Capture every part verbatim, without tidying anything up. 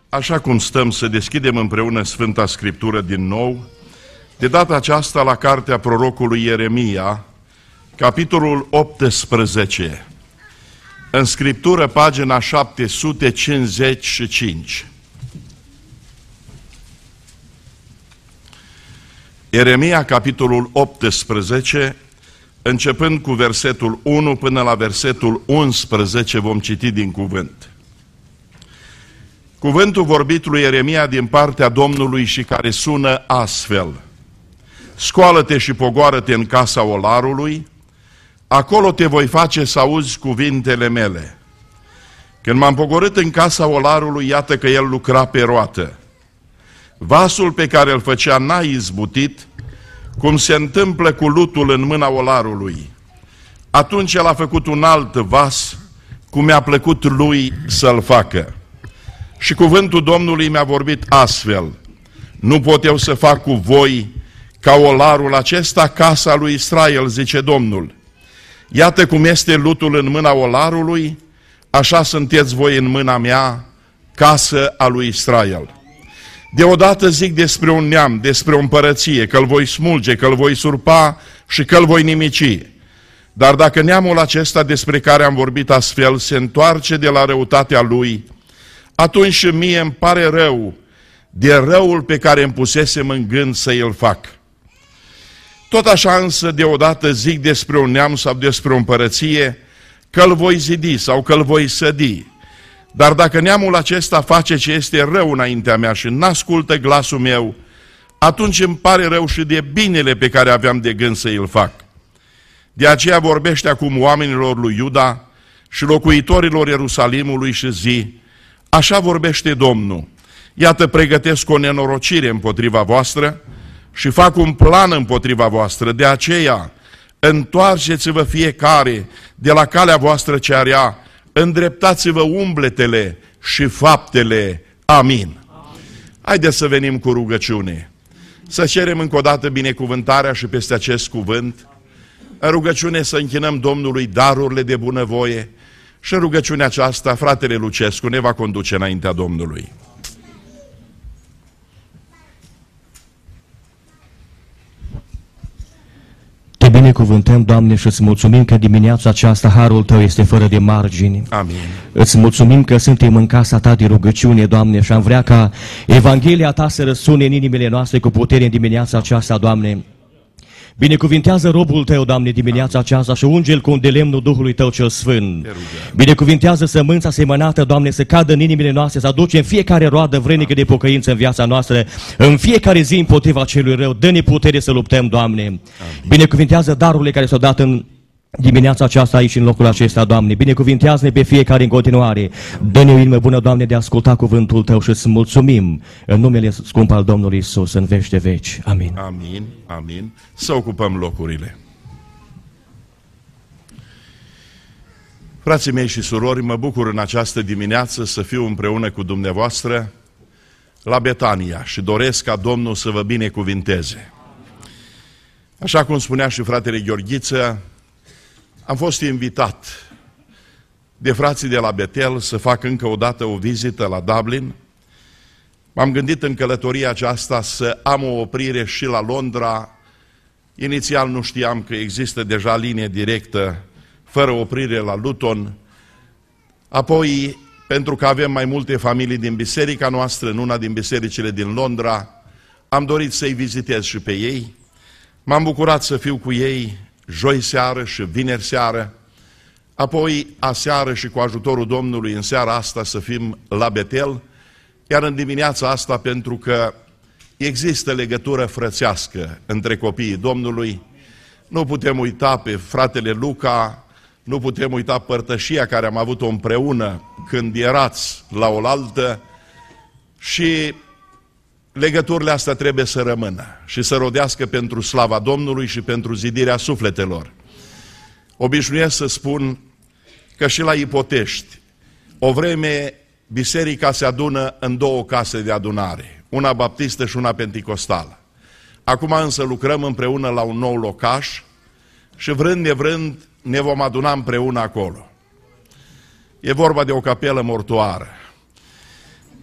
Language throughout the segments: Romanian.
Așa cum stăm să deschidem împreună Sfânta Scriptură din nou, de data aceasta la cartea prorocului Ieremia, capitolul optsprezece, în Scriptură, pagina șapte sute cincizeci și cinci. Ieremia, capitolul optsprezece, începând cu versetul unu până la versetul unsprezece, vom citi din cuvânt. Cuvântul vorbit lui Ieremia din partea Domnului și care sună astfel: Scoală-te și pogoară-te în casa olarului, acolo te voi face să auzi cuvintele mele. Când m-am pogorât în casa olarului, iată că el lucra pe roată. Vasul pe care îl făcea n-a izbutit, cum se întâmplă cu lutul în mâna olarului. Atunci el a făcut un alt vas, cum mi-a plăcut lui să-l facă. Și cuvântul Domnului mi-a vorbit astfel: Nu pot eu să fac cu voi ca olarul acesta casa lui Israel, zice Domnul. Iată cum este lutul în mâna olarului, așa sunteți voi în mâna mea, casă a lui Israel. Deodată zic despre un neam, despre o împărăție, că-l voi smulge, că-l voi surpa și că-l voi nimici. Dar dacă neamul acesta despre care am vorbit astfel se întoarce de la răutatea lui, atunci și mie îmi pare rău de răul pe care îmi pusesem în gând să îl fac. Tot așa însă deodată zic despre un neam sau despre o împărăție, că-l voi zidi sau că-l voi sădi. Dar dacă neamul acesta face ce este rău înaintea mea și n-ascultă glasul meu, atunci îmi pare rău și de binele pe care aveam de gând să îl fac. De aceea vorbește acum oamenilor lui Iuda și locuitorilor Ierusalimului și zi: Așa vorbește Domnul, iată pregătesc o nenorocire împotriva voastră și fac un plan împotriva voastră, de aceea întoarceți-vă fiecare de la calea voastră cea rea, îndreptați-vă umbletele și faptele. Amin. Haideți să venim cu rugăciune, să cerem încă o dată binecuvântarea și peste acest cuvânt, în rugăciune să închinăm Domnului darurile de bunăvoie și în rugăciunea aceasta fratele Lucescu ne va conduce înaintea Domnului. Te binecuvântăm, Doamne, și îți mulțumim că dimineața aceasta harul Tău este fără de margini. Amin. Îți mulțumim că suntem în casa Ta de rugăciune, Doamne, și am vrea ca Evanghelia Ta să răsune în inimile noastre cu putere în dimineața aceasta, Doamne. Binecuvintează robul Tău, Doamne, dimineața aceasta și unge-l cu un de lemnul Duhului Tău cel Sfânt. Binecuvintează sămânța semănată, Doamne, să cadă în inimile noastre, să aducem fiecare roadă vrenică de pocăință în viața noastră, în fiecare zi împotriva celui rău. Dă-ne putere să luptăm, Doamne. Amin. Binecuvintează darurile care s-au dat în dimineața aceasta aici, în locul acesta, Doamne. Binecuvintează-ne pe fiecare în continuare. Dă-ne o inimă bună, Doamne, de a asculta cuvântul Tău și să mulțumim în numele scump al Domnului Iisus în veci de veci. Amin. Amin. Amin. Să ocupăm locurile. Frații mei și surori, mă bucur în această dimineață să fiu împreună cu dumneavoastră la Betania și doresc ca Domnul să vă binecuvinteze. Așa cum spunea și fratele Gheorghiță, am fost invitat de frații de la Betel să fac încă o dată o vizită la Dublin. M-am gândit în călătoria aceasta să am o oprire și la Londra. Inițial nu știam că există deja linie directă fără oprire la Luton. Apoi, pentru că avem mai multe familii din biserica noastră, în una din bisericile din Londra, am dorit să-i vizitez și pe ei. M-am bucurat să fiu cu ei joi seară și vineri seară, apoi aseară și cu ajutorul Domnului în seara asta să fim la Betel, iar în dimineața asta, pentru că există legătură frățească între copiii Domnului, nu putem uita pe fratele Luca, nu putem uita părtășia care am avut-o împreună când erați la oaltă și legăturile astea trebuie să rămână și să rodească pentru slava Domnului și pentru zidirea sufletelor. Obișnuiesc să spun că și la Ipotești, o vreme biserica se adună în două case de adunare, una baptistă și una penticostală. Acum însă lucrăm împreună la un nou locaș și vrând nevrând ne vom aduna împreună acolo. E vorba de o capelă mortoară.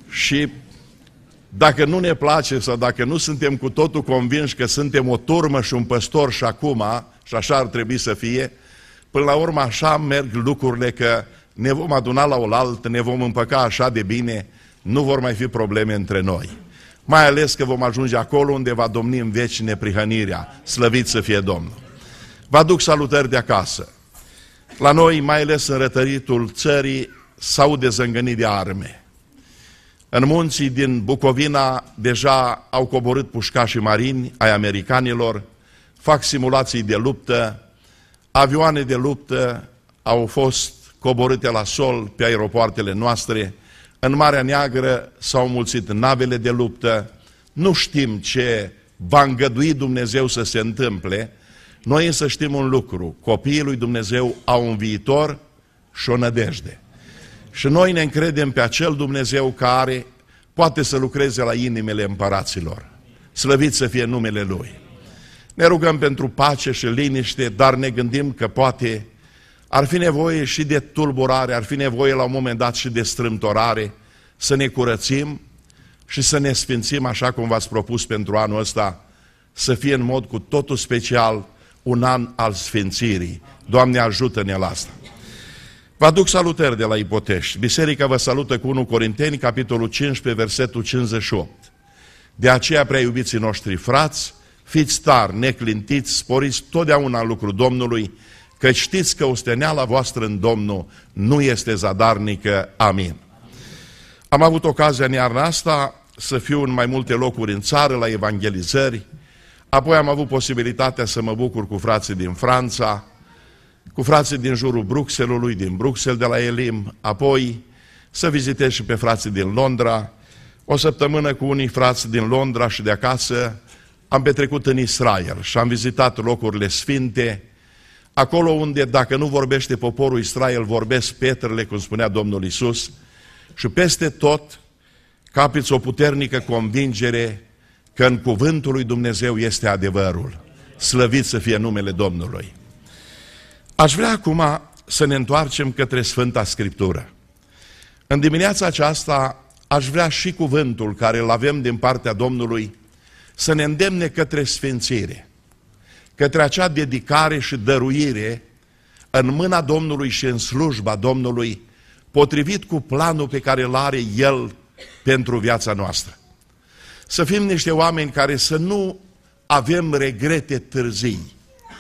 Și dacă nu ne place sau dacă nu suntem cu totul convinși că suntem o turmă și un păstor și acum, și așa ar trebui să fie, până la urmă așa merg lucrurile, că ne vom aduna la oaltă, ne vom împăca așa de bine, nu vor mai fi probleme între noi. Mai ales că vom ajunge acolo unde va domni în veci neprihănirea, slăvit să fie Domnul. Vă aduc salutări de acasă. La noi, mai ales în rătăritul țării, s-aude zângănit de arme. În munții din Bucovina deja au coborât pușcașii marini ai americanilor, fac simulații de luptă, avioane de luptă au fost coborâte la sol pe aeropoartele noastre, în Marea Neagră s-au mulțit navele de luptă, nu știm ce va îngădui Dumnezeu să se întâmple, noi însă știm un lucru, copiii lui Dumnezeu au un viitor și o nădejde. Și noi ne încredem pe acel Dumnezeu care poate să lucreze la inimile împăraților. Slăvit să fie numele Lui. Ne rugăm pentru pace și liniște, dar ne gândim că poate ar fi nevoie și de tulburare, ar fi nevoie la un moment dat și de strâmtorare, să ne curățim și să ne sfințim așa cum v-ați propus pentru anul ăsta, să fie în mod cu totul special un an al sfințirii. Doamne, ajută-ne la asta. Vă aduc salutări de la Ipotești. Biserica vă salută cu unu Corinteni, capitolul cincisprezece, versetul cincizeci și opt. De aceea, prea iubiții noștri frați, fiți tari, neclintiți, sporiți totdeauna în lucrul Domnului, că știți că osteneala voastră în Domnul nu este zadarnică. Amin. Am avut ocazia în iarna asta să fiu în mai multe locuri în țară, la evangelizări, apoi am avut posibilitatea să mă bucur cu frații din Franța, cu frații din jurul Bruxellesului, din Bruxelles de la Elim, apoi să vizitez și pe frații din Londra, o săptămână cu unii frați din Londra și de acasă, am petrecut în Israel și am vizitat locurile sfinte, acolo unde, dacă nu vorbește poporul Israel, vorbesc pietrele, cum spunea Domnul Iisus, și peste tot capiți o puternică convingere că în cuvântul lui Dumnezeu este adevărul. Slăvit să fie numele Domnului. Aș vrea acum să ne întoarcem către Sfânta Scriptură. În dimineața aceasta aș vrea și cuvântul care îl avem din partea Domnului să ne îndemne către sfințire, către acea dedicare și dăruire în mâna Domnului și în slujba Domnului, potrivit cu planul pe care îl are El pentru viața noastră. Să fim niște oameni care să nu avem regrete târzii.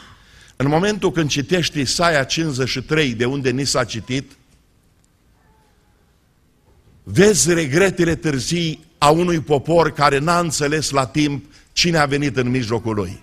În momentul când citești Isaia cincizeci și trei, de unde ni s-a citit, vezi regretele târzii a unui popor care n-a înțeles la timp cine a venit în mijlocul lui.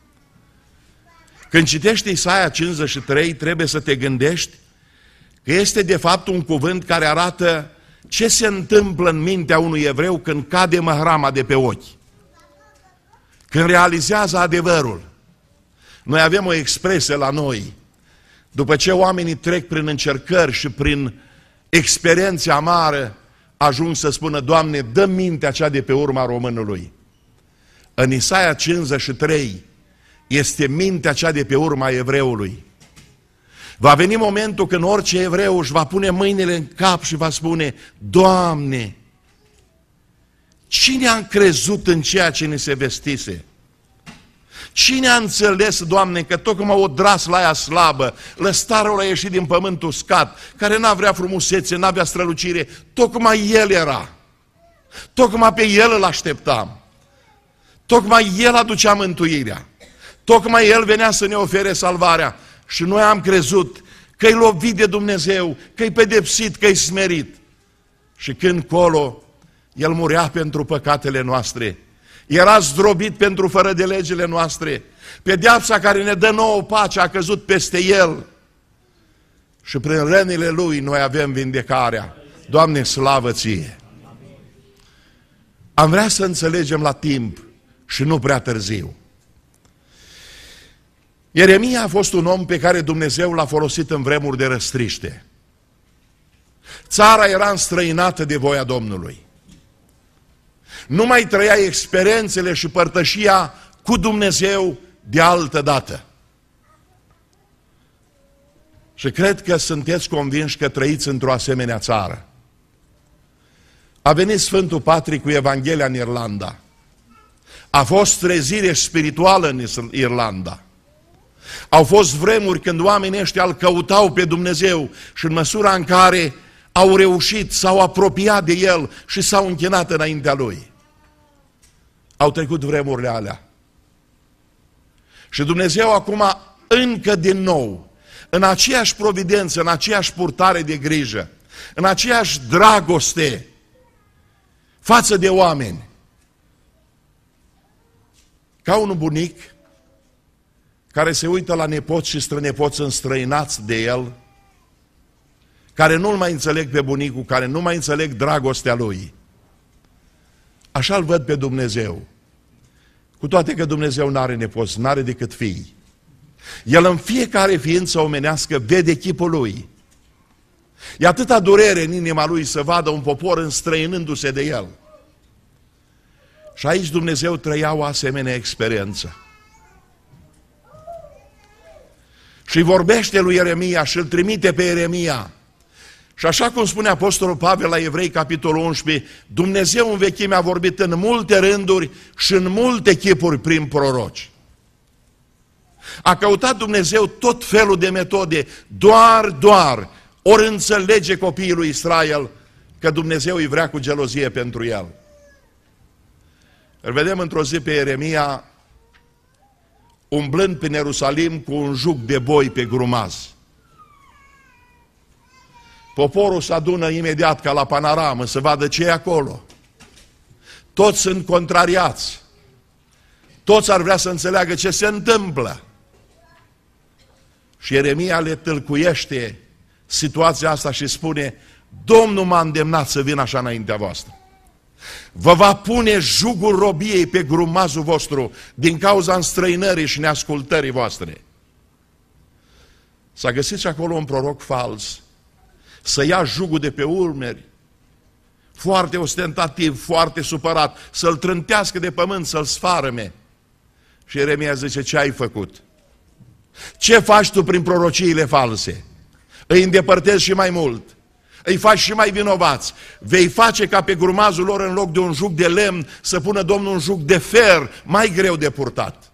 Când citești Isaia cincizeci și trei, trebuie să te gândești că este de fapt un cuvânt care arată ce se întâmplă în mintea unui evreu când cade măhrama de pe ochi, când realizează adevărul. Noi avem o expresie la noi, după ce oamenii trec prin încercări și prin experiențe amară, ajung să spună: Doamne, dă mintea cea de pe urma românului. În Isaia cincizeci și trei este mintea cea de pe urma evreului. Va veni momentul când orice evreu își va pune mâinile în cap și va spune: Doamne, cine a încrezut în ceea ce ne se vestise? Cine a înțeles, Doamne, că tocmai o dras la aia slabă, lăstarul a ieșit din pământ uscat, care n-a vrea frumusețe, n-avea strălucire, tocmai El era. Tocmai pe El îl așteptam. Tocmai El aducea mântuirea. Tocmai El venea să ne ofere salvarea. Și noi am crezut că-i lovit de Dumnezeu, că-i pedepsit, că-i smerit. Și când colo, El murea pentru păcatele noastre. Era zdrobit pentru fără de legile noastre. Pedeapsa care ne dă nouă pace a căzut peste El. Și prin rănile Lui noi avem vindecarea. Doamne, slavă Ție! Am vrea să înțelegem la timp și nu prea târziu. Ieremia a fost un om pe care Dumnezeu l-a folosit în vremuri de răstriște. Țara era înstrăinată de voia Domnului. Nu mai trăia experiențele și părtășia cu Dumnezeu de altă dată. Și cred că sunteți convinși că trăiți într-o asemenea țară. A venit Sfântul Patrick cu Evanghelia în Irlanda. A fost trezire spirituală în Irlanda. Au fost vremuri când oamenii ăștia îl căutau pe Dumnezeu și în măsura în care au reușit, s-au apropiat de El și s-au închinat înaintea Lui. Au trecut vremurile alea. Și Dumnezeu acum, încă din nou, în aceeași providență, în aceeași purtare de grijă, în aceeași dragoste față de oameni, ca un bunic care se uită la nepoți și strănepoți înstrăinați de el, care nu-l mai înțeleg pe bunicul, care nu mai înțeleg dragostea lui. Așa îl văd pe Dumnezeu. Cu toate că Dumnezeu n-are nepoți, n-are decât fii. El în fiecare ființă omenească vede chipul lui. E atâta durere în inima lui să vadă un popor înstrăinându-se de el. Și aici Dumnezeu trăia o asemenea experiență. Și vorbește lui Ieremia și îl trimite pe Ieremia. Și așa cum spune Apostolul Pavel la Evrei, capitolul unsprezece, Dumnezeu în vechime a vorbit în multe rânduri și în multe chipuri prin proroci. A căutat Dumnezeu tot felul de metode, doar, doar, ori înțelege copiii lui Israel că Dumnezeu îi vrea cu gelozie pentru el. Îl vedem într-o zi pe Ieremia umblând prin Ierusalim cu un juc de boi pe grumaz. Poporul se adună imediat ca la panoramă să vadă ce e acolo. Toți sunt contrariați. Toți ar vrea să înțeleagă ce se întâmplă. Și Ieremia le tâlcuiește situația asta și spune: Domnul m-a îndemnat să vin așa înaintea voastră. Vă va pune jugul robiei pe grumazul vostru din cauza înstrăinării și neascultării voastre. S-a găsit și acolo un proroc fals să ia jugul de pe urmeri, foarte ostentativ, foarte supărat, să-l trântească de pământ, să-l sfarăme. Și Ieremia zice: ce ai făcut? Ce faci tu prin prorociile false? Îi îndepărtezi și mai mult, îi faci și mai vinovați. Vei face ca pe grumazul lor, în loc de un juc de lemn, să pună Domnul un juc de fer, mai greu de purtat.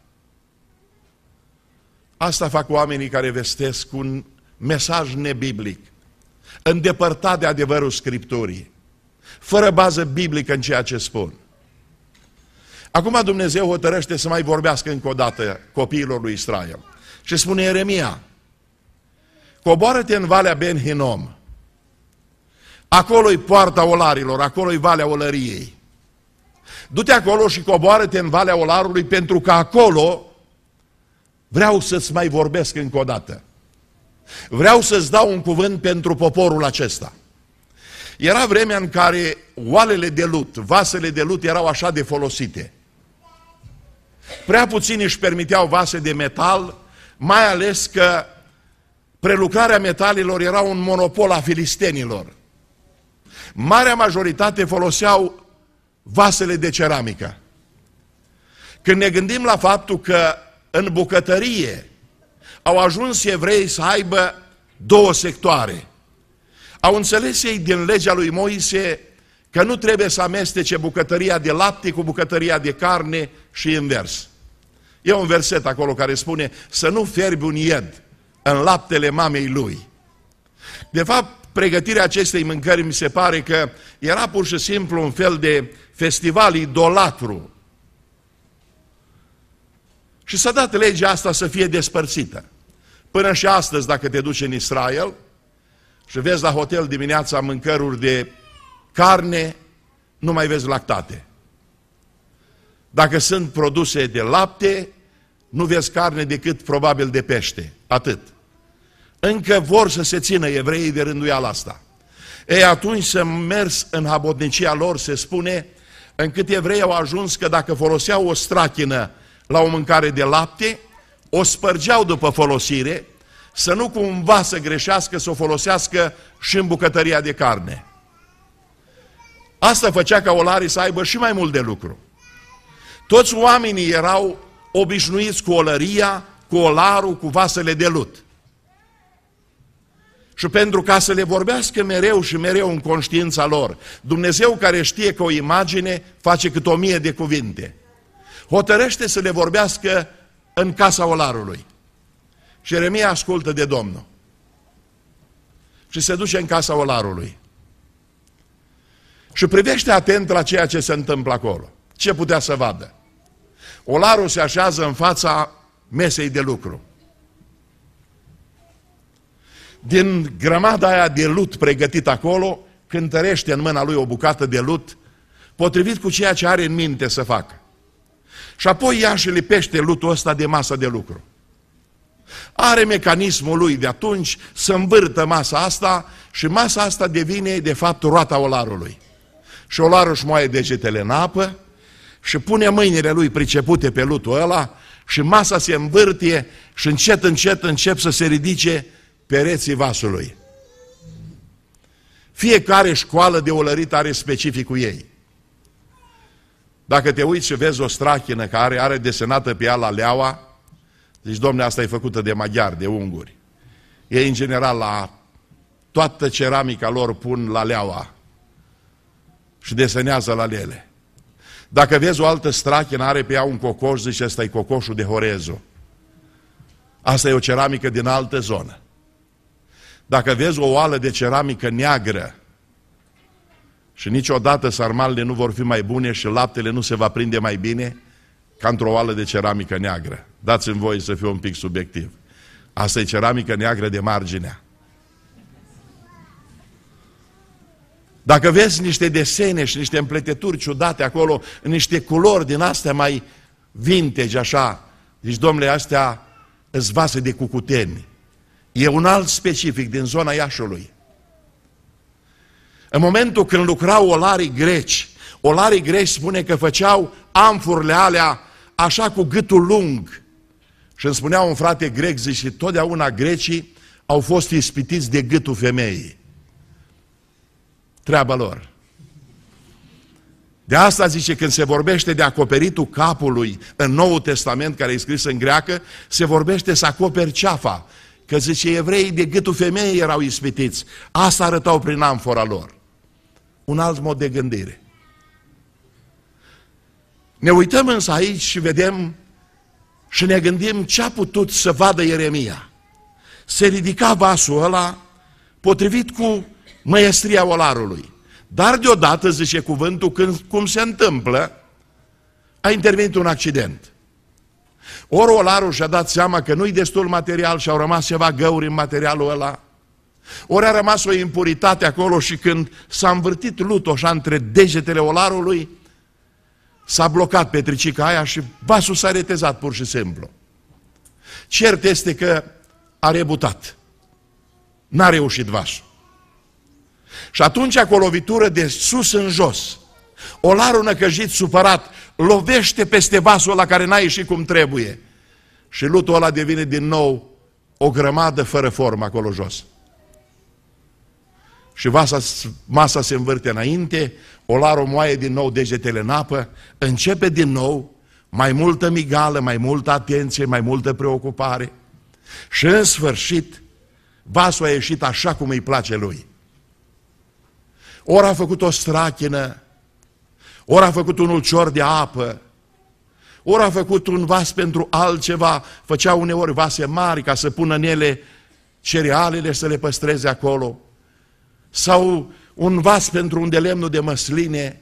Asta fac oamenii care vestesc un mesaj nebiblic, îndepărtat de adevărul Scripturii, fără bază biblică în ceea ce spun. Acum Dumnezeu hotărăște să mai vorbească încă o dată copiilor lui Israel. Și spune Ieremia: coboară-te în Valea Ben Hinnom. Acolo-i poarta olarilor, acolo-i Valea Olăriei. Du-te acolo și coboară-te în Valea Olarului, pentru că acolo vreau să-ți mai vorbesc încă o dată. Vreau să-ți dau un cuvânt pentru poporul acesta. Era vremea în care oalele de lut, vasele de lut erau așa de folosite. Prea puțini își permiteau vase de metal, mai ales că prelucrarea metalelor era un monopol a filistenilor. Marea majoritate foloseau vasele de ceramică. Când ne gândim la faptul că în bucătărie au ajuns evrei să aibă două sectoare, au înțeles ei din legea lui Moise că nu trebuie să amestece bucătăria de lapte cu bucătăria de carne și invers. E un verset acolo care spune să nu fierbi un ied în laptele mamei lui. De fapt, pregătirea acestei mâncări mi se pare că era pur și simplu un fel de festival idolatru. Și s-a dat legea asta să fie despărțită. Până și astăzi, dacă te duci în Israel și vezi la hotel dimineața mâncăruri de carne, nu mai vezi lactate. Dacă sunt produse de lapte, nu vezi carne decât probabil de pește. Atât. Încă vor să se țină evreii de rânduiala asta. Ei, atunci să mers în habotnicia lor, se spune, încât evreii au ajuns că dacă foloseau o strachină la o mâncare de lapte, o spărgeau după folosire, să nu cumva să greșească, să o folosească și în bucătăria de carne. Asta făcea ca olarii să aibă și mai mult de lucru. Toți oamenii erau obișnuiți cu olăria, cu olarul, cu vasele de lut. Și pentru ca să le vorbească mereu și mereu în conștiința lor, Dumnezeu care știe că o imagine face cât o mie de cuvinte, hotărăște să le vorbească în casa olarului. Și Ieremia ascultă de Domnul. Și se duce în casa olarului. Și privește atent la ceea ce se întâmplă acolo. Ce putea să vadă? Olarul se așează în fața mesei de lucru. Din grămada aia de lut pregătit acolo, cântărește în mâna lui o bucată de lut, potrivit cu ceea ce are în minte să facă. Și apoi ia și lipește lutul ăsta de masă de lucru. Are mecanismul lui de atunci să învârtă masa asta și masa asta devine de fapt roata olarului. Și olarul își moaie degetele în apă și pune mâinile lui pricepute pe lutul ăla și masa se învârtie și încet, încet încep să se ridice pereții vasului. Fiecare școală de olărit are specificul ei. Dacă te uiți și vezi o strachină care are desenată pe ea la leaua, zici, domne, asta e făcută de maghiari, de unguri. Ei, în general, la toată ceramica lor pun la leaua și desenează la lele. Dacă vezi o altă strachină, are pe ea un cocoș, zici, ăsta e cocoșul de Horezu. Asta e o ceramică din altă zonă. Dacă vezi o oală de ceramică neagră și niciodată sarmalele nu vor fi mai bune și laptele nu se va prinde mai bine ca într-o oală de ceramică neagră. Dați-mi voie să fiu un pic subiectiv. Asta e ceramică neagră de marginea. Dacă vezi niște desene și niște împleteturi ciudate acolo, niște culori din astea mai vintage, așa, zici, domnule, astea îs vase de cucuteni. E un alt specific din zona Iașului. În momentul când lucrau olarii greci, olarii greci spune că făceau amfurile alea așa cu gâtul lung. Și îmi spunea un frate grec, zice, totdeauna grecii au fost ispitiți de gâtul femeii. Treaba lor. De asta zice, când se vorbește de acoperitul capului în Noul Testament, care e scris în greacă, se vorbește să acoperi ceafa. Că zice, evreii de gâtul femeii erau ispitiți. Asta arătau prin amfora lor. Un alt mod de gândire. Ne uităm însă aici și vedem și ne gândim ce a putut să vadă Ieremia. Se ridica vasul ăla potrivit cu măiestria olarului. Dar deodată, zice cuvântul, când, cum se întâmplă, a intervenit un accident. Ori olarul și-a dat seama că nu-i destul material și au rămas ceva găuri în materialul ăla. Ori a rămas o impuritate acolo și când s-a învârtit lutul așa între degetele olarului, s-a blocat petricica aia și vasul s-a retezat pur și simplu. Cert este că a rebutat. N-a reușit vasul. Și atunci cu o lovitură de sus în jos, olarul năcăjit, supărat, lovește peste vasul ăla care n-a ieșit cum trebuie. Și lutul ăla devine din nou o grămadă fără formă acolo jos. Și vasa, masa se învârte înainte, olarul moaie din nou degetele în apă, începe din nou mai multă migală, mai multă atenție, mai multă preocupare. Și în sfârșit, vasul a ieșit așa cum îi place lui. Ori a făcut o strachină, ori a făcut un ulcior de apă, ori a făcut un vas pentru altceva, făcea uneori vase mari ca să pună în ele cerealele să le păstreze acolo, sau un vas pentru un de lemnul de măsline.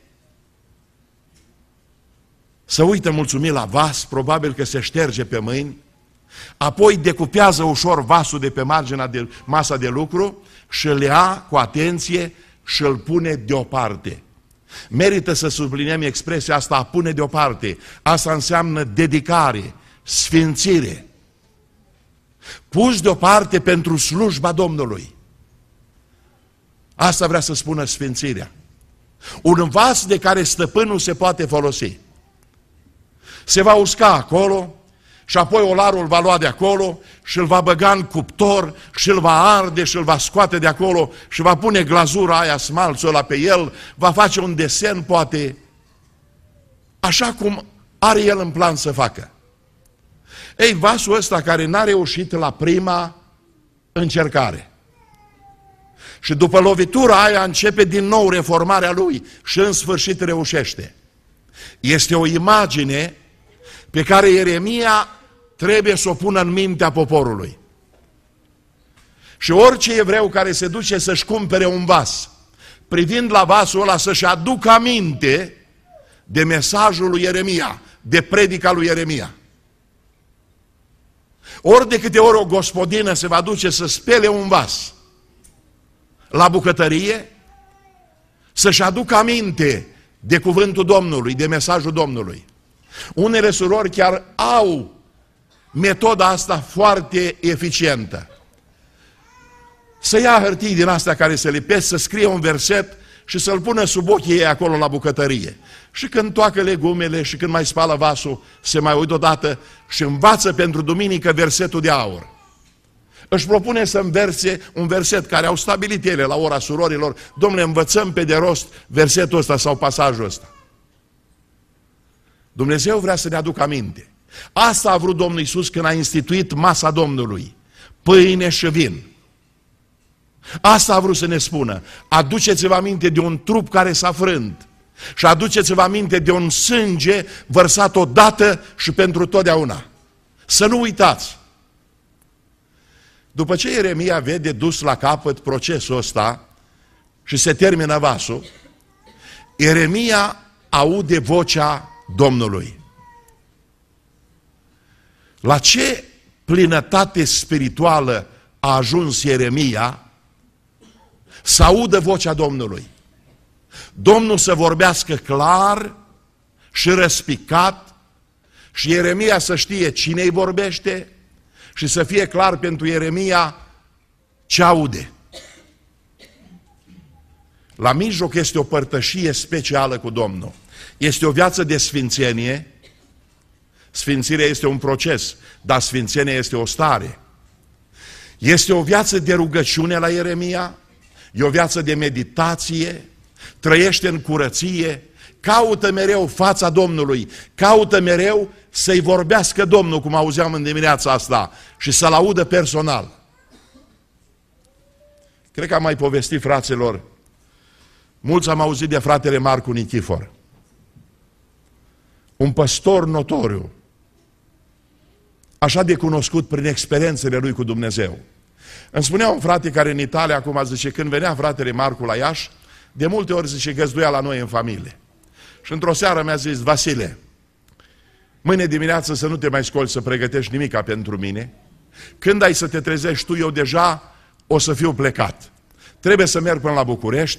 Să uită mulțumit la vas, probabil că se șterge pe mâini, apoi decupează ușor vasul de pe marginea de masa de lucru și îl ia cu atenție și îl pune deoparte. Merită să subliniem expresia asta, a pune deoparte. Asta înseamnă dedicare, sfințire. Pus deoparte pentru slujba Domnului. Asta vrea să spună sfințirea. Un vas de care stăpânul se poate folosi. Se va usca acolo și apoi olarul va lua de acolo și îl va băga în cuptor și îl va arde și îl va scoate de acolo și va pune glazura aia, smalțul ăla pe el, va face un desen, poate, așa cum are el în plan să facă. Ei, vasul ăsta care n-a reușit la prima încercare, Și după lovitura aia începe din nou reformarea lui și în sfârșit reușește. Este o imagine pe care Ieremia trebuie să o pună în mintea poporului. Și orice evreu care se duce să-și cumpere un vas, privind la vasul ăla să-și aducă aminte de mesajul lui Ieremia, de predica lui Ieremia. Ori de câte ori o gospodină se va duce să spele un vas la bucătărie, să-și aducă aminte de cuvântul Domnului, de mesajul Domnului. Unele surori chiar au metoda asta foarte eficientă. Să ia hârtii din astea care se lipesc, să scrie un verset și să-l pună sub ochii ei acolo la bucătărie. Și când toacă legumele și când mai spală vasul, se mai uită odată și învață pentru duminică versetul de aur. Își propune să înverse un verset care au stabilit ele la ora surorilor. Domnule, învățăm pe de rost versetul ăsta sau pasajul ăsta. Dumnezeu vrea să ne aducă aminte. Asta a vrut Domnul Iisus când a instituit masa Domnului. Pâine și vin. Asta a vrut să ne spună. Aduceți-vă aminte de un trup care s-a frânt. Și aduceți-vă aminte de un sânge vărsat odată și pentru totdeauna. Să nu uitați. După ce Ieremia vede dus la capăt procesul ăsta și se termină vasul, Ieremia aude vocea Domnului. La ce plinătate spirituală a ajuns Ieremia să audă vocea Domnului? Domnul să vorbească clar și răspicat și Ieremia să știe cine îi vorbește și să fie clar pentru Ieremia ce aude. La mijloc este o părtășie specială cu Domnul. Este o viață de sfințenie. Sfințirea este un proces, dar sfințenia este o stare. Este o viață de rugăciune la Ieremia, e o viață de meditație, trăiește în curăție, caută mereu fața Domnului, caută mereu să-i vorbească Domnul, cum auzeam în dimineața asta, și să-l audă personal. Cred că am mai povestit, fraților, mulți am auzit de fratele Marcu Nichifor, un păstor notoriu, așa de cunoscut prin experiențele lui cu Dumnezeu. Îmi spunea un frate care în Italia, acum zice, când venea fratele Marcu la Iași, de multe ori zice, găzduia la noi în familie. Și într-o seară mi-a zis, Vasile, mâine dimineață să nu te mai scoli să pregătești nimica pentru mine. Când ai să te trezești tu, eu deja o să fiu plecat. Trebuie să merg până la București.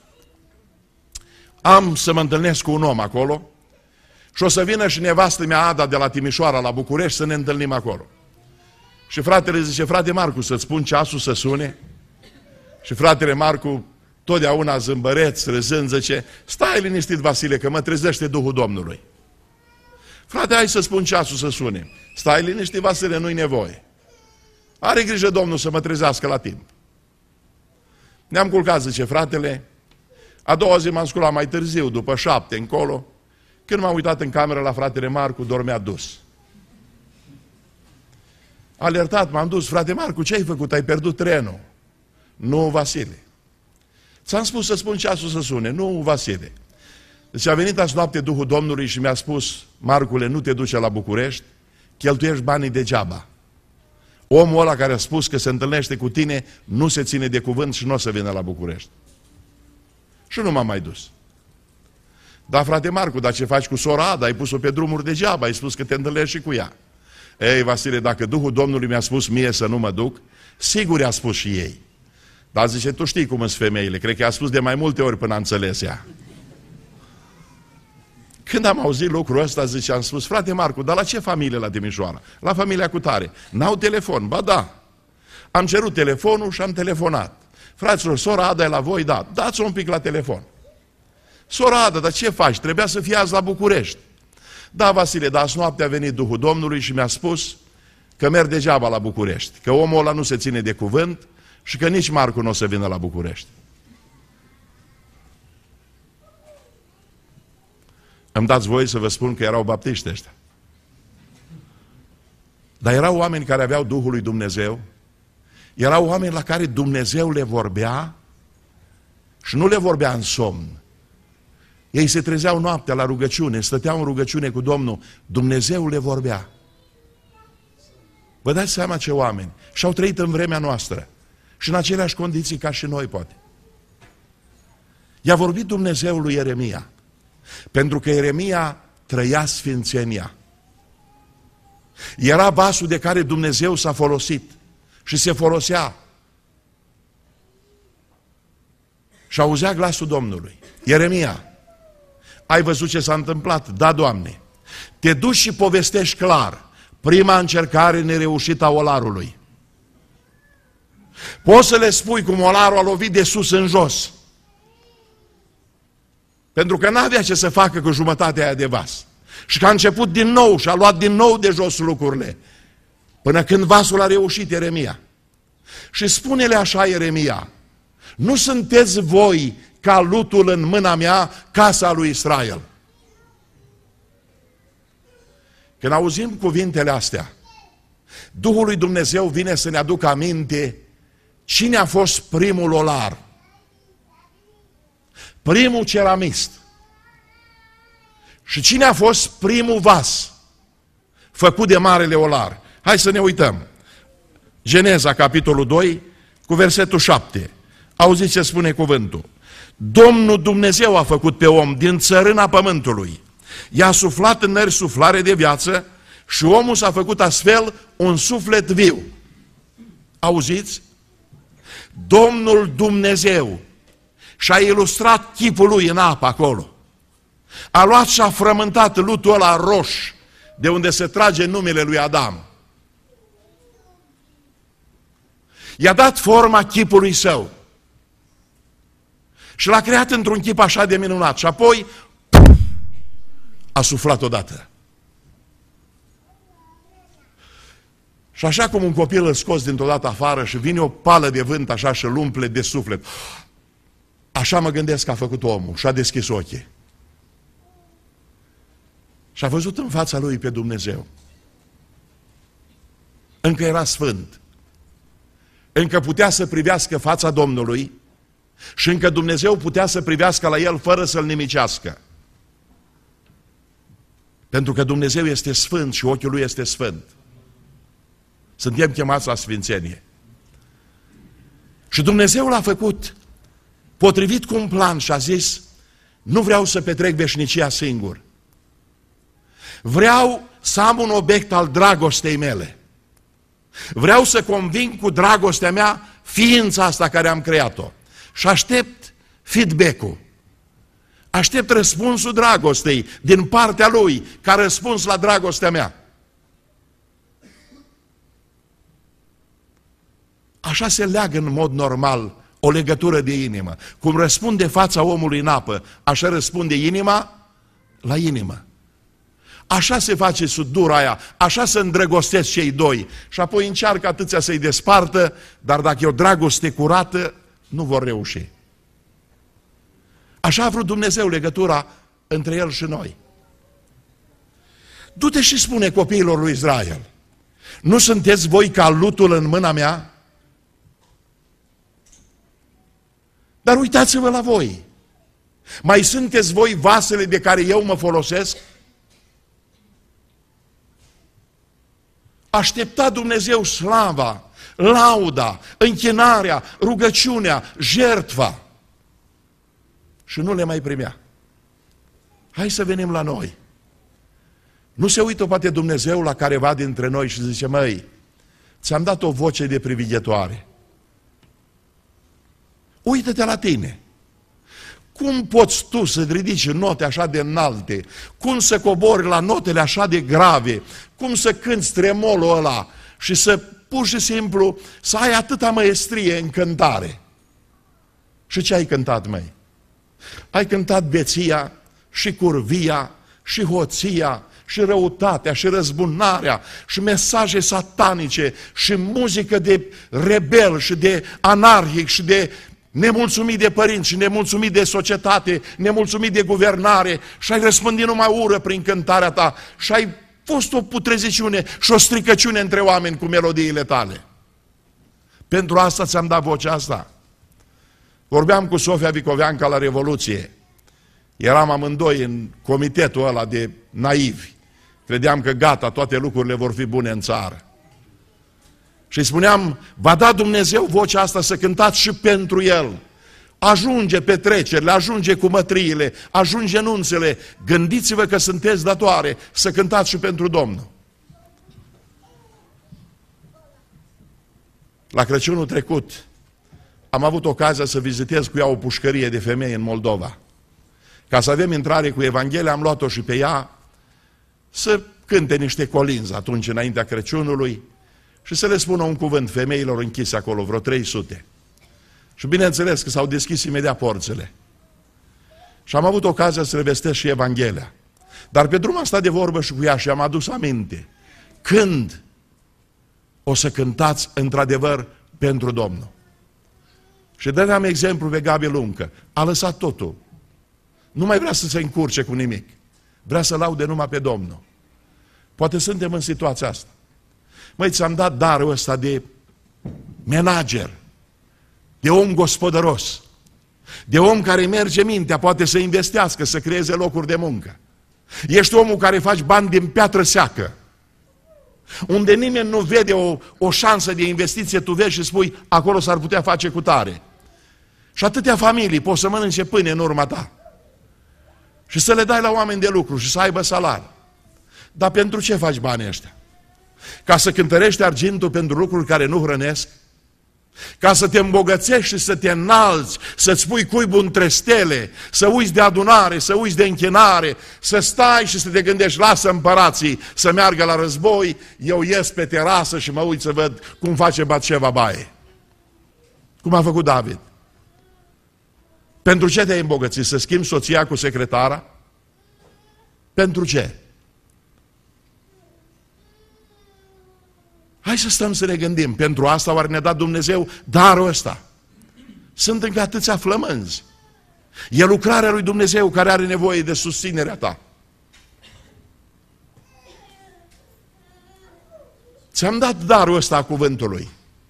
Am să mă întâlnesc cu un om acolo și o să vină și nevastă mea Ada de la Timișoara la București să ne întâlnim acolo. Și fratele zice, frate Marcu, să-ți spun ceasul să sune? Și fratele Marcu, totdeauna zâmbăreț, râzând, zice, stai liniștit, Vasile, că mă trezește Duhul Domnului. Frate, hai să spun ceasul să sune. Stai liniștit, Vasile, nu-i nevoie. Are grijă Domnul să mă trezească la timp. Ne-am culcat, zice fratele, a doua zi m-am sculat mai târziu, după șapte încolo, când m-am uitat în cameră la fratele Marcu, dormea dus. Alertat, m-am dus, frate Marcu, ce ai făcut? Ai pierdut trenul. Nu, Vasile. Ți-am spus să spun ceasul să sune. Nu, Vasile. Deci a venit azi noapte Duhul Domnului și mi-a spus, Marcule, nu te duce la București, cheltuiești banii degeaba. Omul ăla care a spus că se întâlnește cu tine, nu se ține de cuvânt și nu o să vină la București. Și nu m-am mai dus. Da, frate Marcu, dar ce faci cu sora Ada? Ai pus-o pe drumuri degeaba, ai spus că te întâlnești și cu ea. Ei, Vasile, dacă Duhul Domnului mi-a spus mie să nu mă duc, sigur i-a spus și ei. Dar zice, tu știi cum sunt femeile, cred că i-a spus de mai multe ori până a înțeles ea. Când am auzit lucrul ăsta, zice, am spus, frate Marcu, dar la ce familie la Timișoara? La familia cutare. N-au telefon? Ba da. Am cerut telefonul și am telefonat. Fraților, sora Ada e la voi? Da. Dați-o un pic la telefon. Sora Ada, dar ce faci? Trebuia să fii azi la București. Da, Vasile, dar azi noapte a venit Duhul Domnului și mi-a spus că merg degeaba la București, că omul ăla nu se ține de cuvânt și că nici Marcu nu o să vină la București. Îmi dați voie să vă spun că erau baptiști ăștia. Dar erau oameni care aveau Duhul lui Dumnezeu, erau oameni la care Dumnezeu le vorbea Și nu le vorbea în somn. Ei se trezeau noaptea la rugăciune, stăteau în rugăciune cu Domnul, Dumnezeu le vorbea. Vă dați seama ce oameni. Și-au trăit în vremea noastră. Și în aceleași condiții ca și noi, poate. I-a vorbit Dumnezeu lui Ieremia. Pentru că Ieremia trăia sfințenia. Era vasul de care Dumnezeu s-a folosit. Și se folosea. Și auzea glasul Domnului. Ieremia, ai văzut ce s-a întâmplat? Da, Doamne. Te duci și povestești clar. Prima încercare nereușită a olarului. Poți să le spui cum olarul a lovit de sus în jos. Pentru că n-avea ce să facă cu jumătatea aia de vas. Și că a început din nou și a luat din nou de jos lucrurile. Până când vasul a reușit, Ieremia. Și spune-le așa, Ieremia, nu sunteți voi ca lutul în mâna mea, casa lui Israel. Când auzim cuvintele astea, Duhul lui Dumnezeu vine să ne aducă aminte cine a fost primul olar, primul ceramist și cine a fost primul vas făcut de marele olar. Hai să ne uităm. Geneza, capitolul doi, cu versetul șapte. Auziți ce spune cuvântul. Domnul Dumnezeu a făcut pe om din țărâna pământului. I-a suflat în nări suflare de viață și omul s-a făcut astfel un suflet viu. Auziți? Domnul Dumnezeu și-a ilustrat chipul lui în apă acolo. A luat și a frământat lutul ăla roș, de unde se trage numele lui Adam. I-a dat forma chipului său. Și l-a creat într-un chip așa de minunat. Și apoi a suflat odată. Și așa cum un copil îl scoți dintr-o dată afară și vine o pală de vânt așa și îl umple de suflet. Așa mă gândesc că a făcut omul și a deschis ochii. Și a văzut în fața lui pe Dumnezeu. Încă era sfânt. Încă putea să privească fața Domnului și încă Dumnezeu putea să privească la el fără să-l nimicească. Pentru că Dumnezeu este sfânt și ochiul lui este sfânt. Suntem chemați la sfințenie. Și Dumnezeu l-a făcut potrivit cu un plan și a zis, nu vreau să petrec veșnicia singur. Vreau să am un obiect al dragostei mele. Vreau să conving cu dragostea mea ființa asta care am creat-o. Și aștept feedback-ul. Aștept răspunsul dragostei din partea lui ca răspuns la dragostea mea. Așa se leagă în mod normal o legătură de inimă. Cum răspunde fața omului în apă, așa răspunde inima la inimă. Așa se face sudura aia, așa se îndrăgostesc cei doi. Și apoi încearcă atâția să-i despartă, dar dacă e o dragoste curată, nu vor reuși. Așa a vrut Dumnezeu legătura între El și noi. Du-te și spune copiilor lui Israel, nu sunteți voi ca lutul în mâna mea? Dar uitați-vă la voi. Mai sunteți voi vasele de care eu mă folosesc? Aștepta Dumnezeu slava, lauda, închinarea, rugăciunea, jertfa. Și nu le mai primea. Hai să venim la noi. Nu se uită poate Dumnezeu la careva dintre noi și zice, măi, ți-am dat o voce de privighetoare. Uită-te la tine. Cum poți tu să ridici note așa de înalte? Cum să cobori la notele așa de grave? Cum să cânți tremolul ăla și să pur și simplu să ai atâta măestrie în cântare? Și ce ai cântat, măi? Ai cântat beția și curvia și hoția și răutatea și răzbunarea și mesaje satanice și muzică de rebel și de anarhic și de nemulțumit de părinți și nemulțumit de societate, nemulțumit de guvernare și ai răspândit numai ură prin cântarea ta și ai fost o putreziciune și o stricăciune între oameni cu melodiile tale. Pentru asta ți-am dat vocea asta. Vorbeam cu Sofia Vicoveanca la Revoluție. Eram amândoi în comitetul ăla de naivi. Credeam că gata, toate lucrurile vor fi bune în țară. Și îi spuneam, va da Dumnezeu vocea asta să cântați și pentru El. Ajunge petrecerile, ajunge cu mătriile, ajunge nunțele. Gândiți-vă că sunteți datoare să cântați și pentru Domnul. La Crăciunul trecut am avut ocazia să vizitez cu ea o pușcărie de femei în Moldova. Ca să avem intrare cu Evanghelia, am luat-o și pe ea să cânte niște colinzi atunci înaintea Crăciunului și să le spună un cuvânt femeilor închise acolo, vreo trei sute. Și bineînțeles că s-au deschis imediat porțile. Și am avut ocazia să le vestesc și Evanghelia. Dar pe drum am stat de vorbă și cu ea și am adus aminte. Când o să cântați într-adevăr pentru Domnul? Și dădeam exemplu pe Gabi Luncă. A lăsat totul. Nu mai vrea să se încurce cu nimic. Vrea să laude numai pe Domnul. Poate suntem în situația asta. Măi, ți-am dat darul ăsta de manager, de om gospodăros, de om care merge mintea, poate să investească, să creeze locuri de muncă. Ești omul care faci bani din piatră seacă. Unde nimeni nu vede o, o șansă de investiție, tu vezi și spui, acolo s-ar putea face cu tare. Și atâtea familii poți să mănânce pâine în urma ta. Și să le dai la oameni de lucru și să aibă salari. Dar pentru ce faci banii ăștia? Ca să cântărești argintul pentru lucruri care nu hrănesc? Ca să te îmbogățești și să te înalți, să-ți pui cuibul între stele, să uiți de adunare, să uiți de închinare, să stai și să te gândești, lasă împărații să meargă la război, eu ies pe terasă și mă uit să văd cum face Batșeva baie. Cum a făcut David. Pentru ce te-ai îmbogățit? Să schimbi soția cu secretara? Pentru ce? Hai să stăm să ne gândim. Pentru asta oare ne-a dat Dumnezeu darul ăsta? Sunt încă atâția flămânzi. E lucrarea lui Dumnezeu care are nevoie de susținerea ta. Ți-am dat darul ăsta a cuvântului.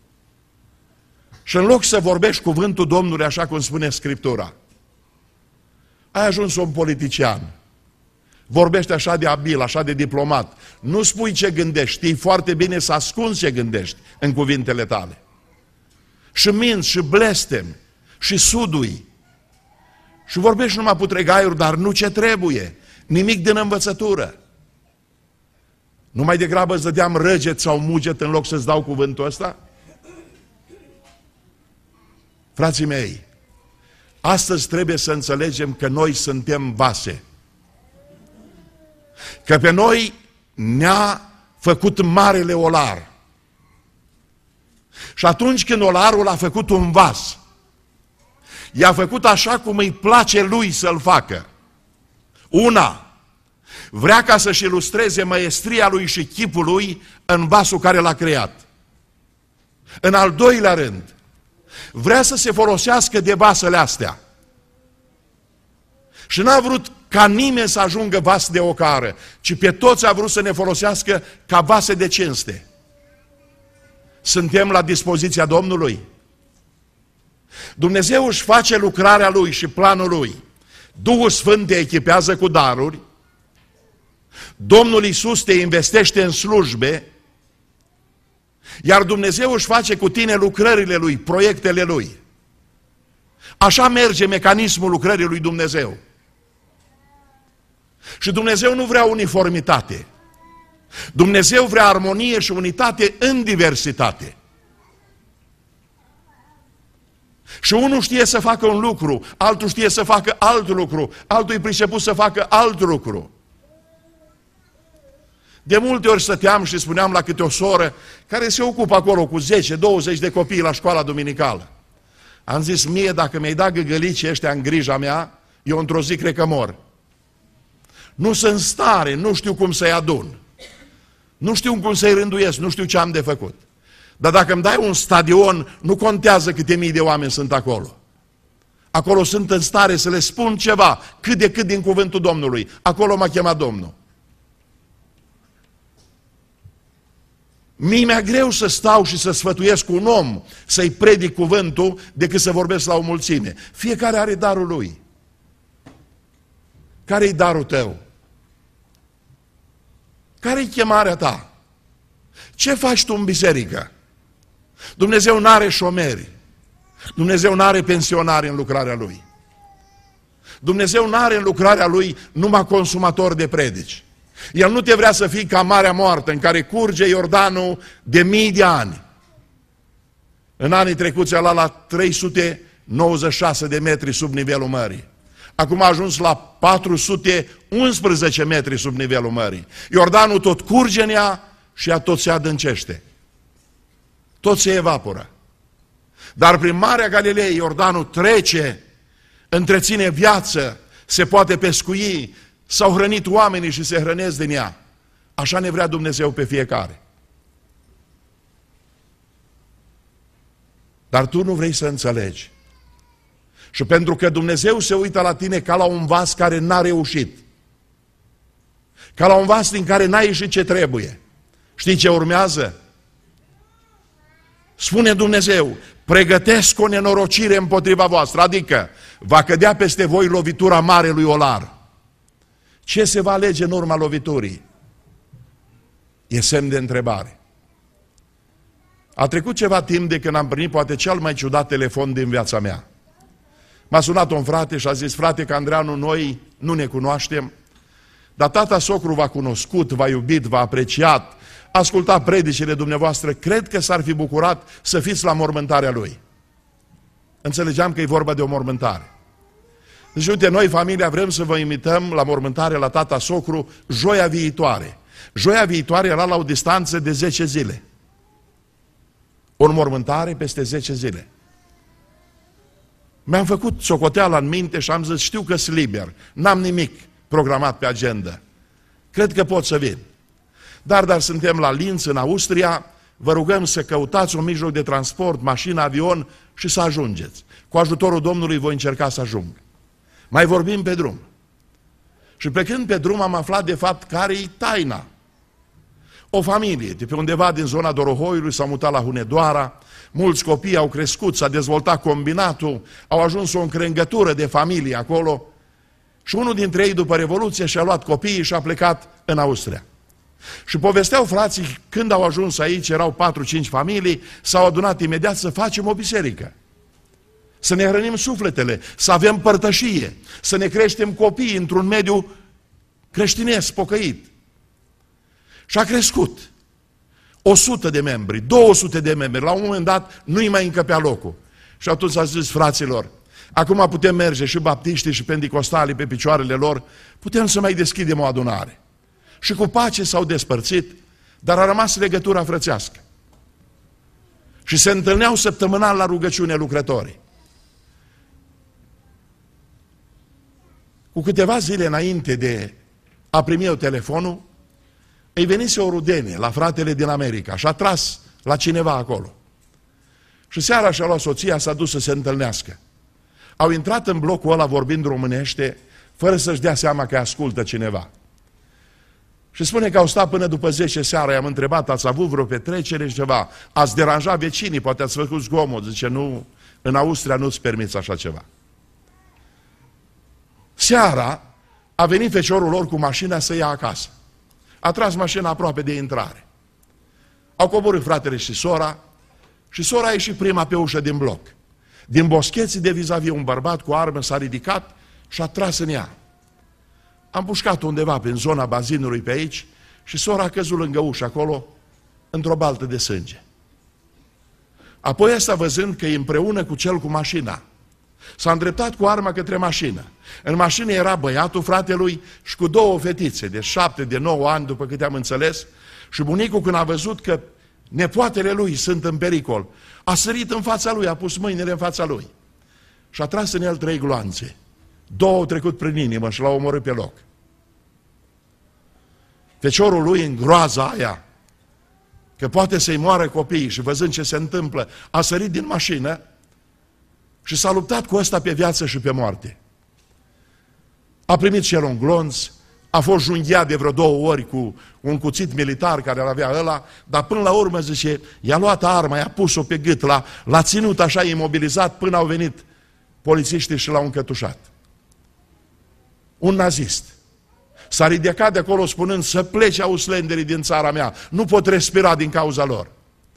Și în loc să vorbești cuvântul Domnului așa cum spune Scriptura, ai ajuns un politician. Vorbește așa de abil, așa de diplomat. Nu spui ce gândești, știi foarte bine să ascunzi ce gândești în cuvintele tale. Și minți, și blestem, și sudui. Și vorbești numai putregaiuri, dar nu ce trebuie. Nimic din învățătură. Nu mai degrabă îți dădeam răget sau muget în loc să-ți dau cuvântul ăsta? Frații mei, astăzi trebuie să înțelegem că noi suntem vase. Că pe noi ne-a făcut marele olar. Și atunci când olarul a făcut un vas, i-a făcut așa cum îi place lui să-l facă. Una, vrea ca să-și ilustreze măestria lui și chipul lui în vasul care l-a creat. În al doilea rând, vrea să se folosească de vasele astea. Și n-a vrut ca nimeni să ajungă vas de ocară, ci pe toți a vrut să ne folosească ca vase de cinste. Suntem la dispoziția Domnului? Dumnezeu își face lucrarea Lui și planul Lui. Duhul Sfânt te echipează cu daruri, Domnul Iisus te investește în slujbe, iar Dumnezeu își face cu tine lucrările Lui, proiectele Lui. Așa merge mecanismul lucrării lui Dumnezeu. Și Dumnezeu nu vrea uniformitate. Dumnezeu vrea armonie și unitate în diversitate. Și unul știe să facă un lucru, altul știe să facă alt lucru, altul e priceput să facă alt lucru. De multe ori stăteam și spuneam la câte o soră care se ocupă acolo cu zece douăzeci de copii la școala duminicală. Am zis, mie dacă mi-ai dat găgălicii ăștia în grija mea, eu într-o zi cred că mor. Nu sunt stare, nu știu cum să-i adun. Nu știu cum să-i rânduiesc, nu știu ce am de făcut. Dar dacă îmi dai un stadion, nu contează câte mii de oameni sunt acolo. Acolo sunt în stare să le spun ceva, cât de cât din cuvântul Domnului. Acolo m-a chemat Domnul. Mie mi-e greu să stau și să sfătuiesc un om, să-i predic cuvântul, decât să vorbesc la o mulțime. Fiecare are darul lui. Care-i darul tău? Care-i chemarea ta? Ce faci tu în biserică? Dumnezeu n-are șomeri. Dumnezeu n-are pensionari în lucrarea Lui. Dumnezeu n-are în lucrarea Lui numai consumatori de predici. El nu te vrea să fii ca Marea Moartă, în care curge Iordanul de mii de ani. În anii trecuți era la trei sute nouăzeci și șase de metri sub nivelul mării. Acum a ajuns la patru sute unsprezece metri sub nivelul mării. Iordanul tot curge în ea și ea tot se adâncește. Tot se evaporă. Dar prin Marea Galilei Iordanul trece, întreține viață, se poate pescui, s-au hrănit oamenii și se hrănesc din ea. Așa ne vrea Dumnezeu pe fiecare. Dar tu nu vrei să înțelegi. Și pentru că Dumnezeu se uită la tine ca la un vas care n-a reușit, ca la un vas din care n-a ieșit ce trebuie, știi ce urmează? Spune Dumnezeu, pregătesc o nenorocire împotriva voastră, adică va cădea peste voi lovitura marelui olar. Ce se va alege în urma loviturii? E semn de întrebare. A trecut ceva timp de când am primit poate cel mai ciudat telefon din viața mea. M-a sunat un frate și a zis, frate Candreanu, noi nu ne cunoaștem, dar tata socru v-a cunoscut, v-a iubit, v-a apreciat, a ascultat predicile dumneavoastră, cred că s-ar fi bucurat să fiți la mormântarea lui. Înțelegeam că e vorba de o mormântare. Deci, uite, noi, familia, vrem să vă invităm la mormântare la tata socru joia viitoare. Joia viitoare era la o distanță de zece zile. O mormântare peste zece zile. Mi-am făcut socoteala în minte și am zis, știu că sunt liber, n-am nimic programat pe agenda. Cred că pot să vin. Dar, dar suntem la Linz, în Austria, vă rugăm să căutați un mijloc de transport, mașină, avion și să ajungeți. Cu ajutorul Domnului voi încerca să ajung. Mai vorbim pe drum. Și plecând pe drum am aflat de fapt care-i taina. O familie de pe undeva din zona Dorohoiului s-a mutat la Hunedoara, mulți copii au crescut, s-a dezvoltat combinatul, au ajuns o încrengătură de familie acolo și unul dintre ei după Revoluție și-a luat copiii și a plecat în Austria. Și povesteau frații, când au ajuns aici, erau patru-cinci familii, s-au adunat imediat să facem o biserică. Să ne hrănim sufletele, să avem părtășie, să ne creștem copiii într-un mediu creștinesc, pocăit. Și a crescut. o sută de membri, două sute de membri, la un moment dat nu-i mai încăpea locul. Și atunci a zis fraților, acum putem merge și baptiștii și penticostalii pe picioarele lor, putem să mai deschidem o adunare. Și cu pace s-au despărțit, dar a rămas legătura frățească. Și se întâlneau săptămânal la rugăciune lucrătorii. Cu câteva zile înainte de a primi eu telefonul, îi venise o rudenie la fratele din America și a tras la cineva acolo. Și seara și-a luat soția, s-a dus să se întâlnească. Au intrat în blocul ăla vorbind românește, fără să-și dea seama că ascultă cineva. Și spune că au stat până după zece seara, i-am întrebat, ați avut vreo petrecere și ceva? Ați deranjat vecinii, poate ați făcut zgomot. Zice, nu, în Austria nu-ți permiți așa ceva. Seara a venit feciorul lor cu mașina să ia acasă. A tras mașina aproape de intrare. Au coborât fratele și sora și sora a ieșit prima pe ușă din bloc. Din boscheții de vis-a-vis un bărbat cu armă s-a ridicat și a tras în ea. Am pușcat undeva prin zona bazinului pe aici și sora a căzut lângă ușă acolo, într-o baltă de sânge. Apoi ăsta, văzând că e împreună cu cel cu mașina, s-a îndreptat cu arma către mașină. În mașină era băiatul fratelui și cu două fetițe de șapte, de nouă ani, după câte am înțeles, și bunicul, când a văzut că nepoatele lui sunt în pericol, a sărit în fața lui, a pus mâinile în fața lui și a tras în el trei gloanțe. Două au trecut prin inimă și l-au omorât pe loc. Feciorul lui, în groaza aia, că poate să-i moară copiii și văzând ce se întâmplă, a sărit din mașină și s-a luptat cu ăsta pe viață și pe moarte. A primit și el un glonț, a fost junghiat de vreo două ori cu un cuțit militar care îl avea ăla, dar până la urmă, zice, i-a luat arma, i-a pus-o pe gât, l-a, l-a ținut așa imobilizat până au venit polițiștii și l-au încătușat. Un nazist. S-a ridicat de acolo spunând să plece auslenderii din țara mea, nu pot respira din cauza lor.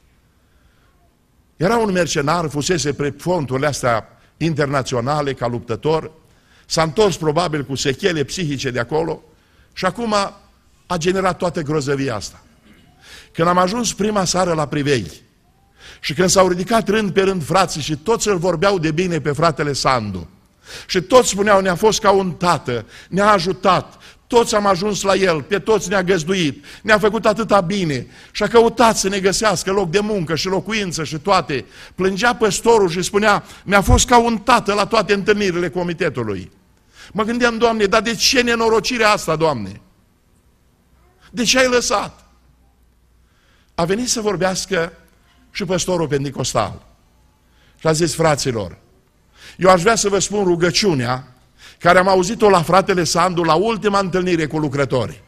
Era un mercenar, fusese pe fronturile astea internaționale ca luptător, s-a întors probabil cu sechele psihice de acolo și acum a generat toată grozăvia asta. Când am ajuns prima seară la Privei și când s-au ridicat rând pe rând frații și toți îl vorbeau de bine pe fratele Sandu și toți spuneau, ne-a fost ca un tată, ne-a ajutat, toți am ajuns la el, pe toți ne-a găzduit, ne-a făcut atâta bine și a căutat să ne găsească loc de muncă și locuință și toate. Plângea păstorul și spunea, mi-a fost ca un tată la toate întâlnirile comitetului. Mă gândeam, Doamne, dar de ce nenorocirea asta, Doamne? De ce ai lăsat? A venit să vorbească și păstorul penticostal. Și a zis, fraților, eu aș vrea să vă spun rugăciunea care am auzit-o la fratele Sandu la ultima întâlnire cu lucrătorii.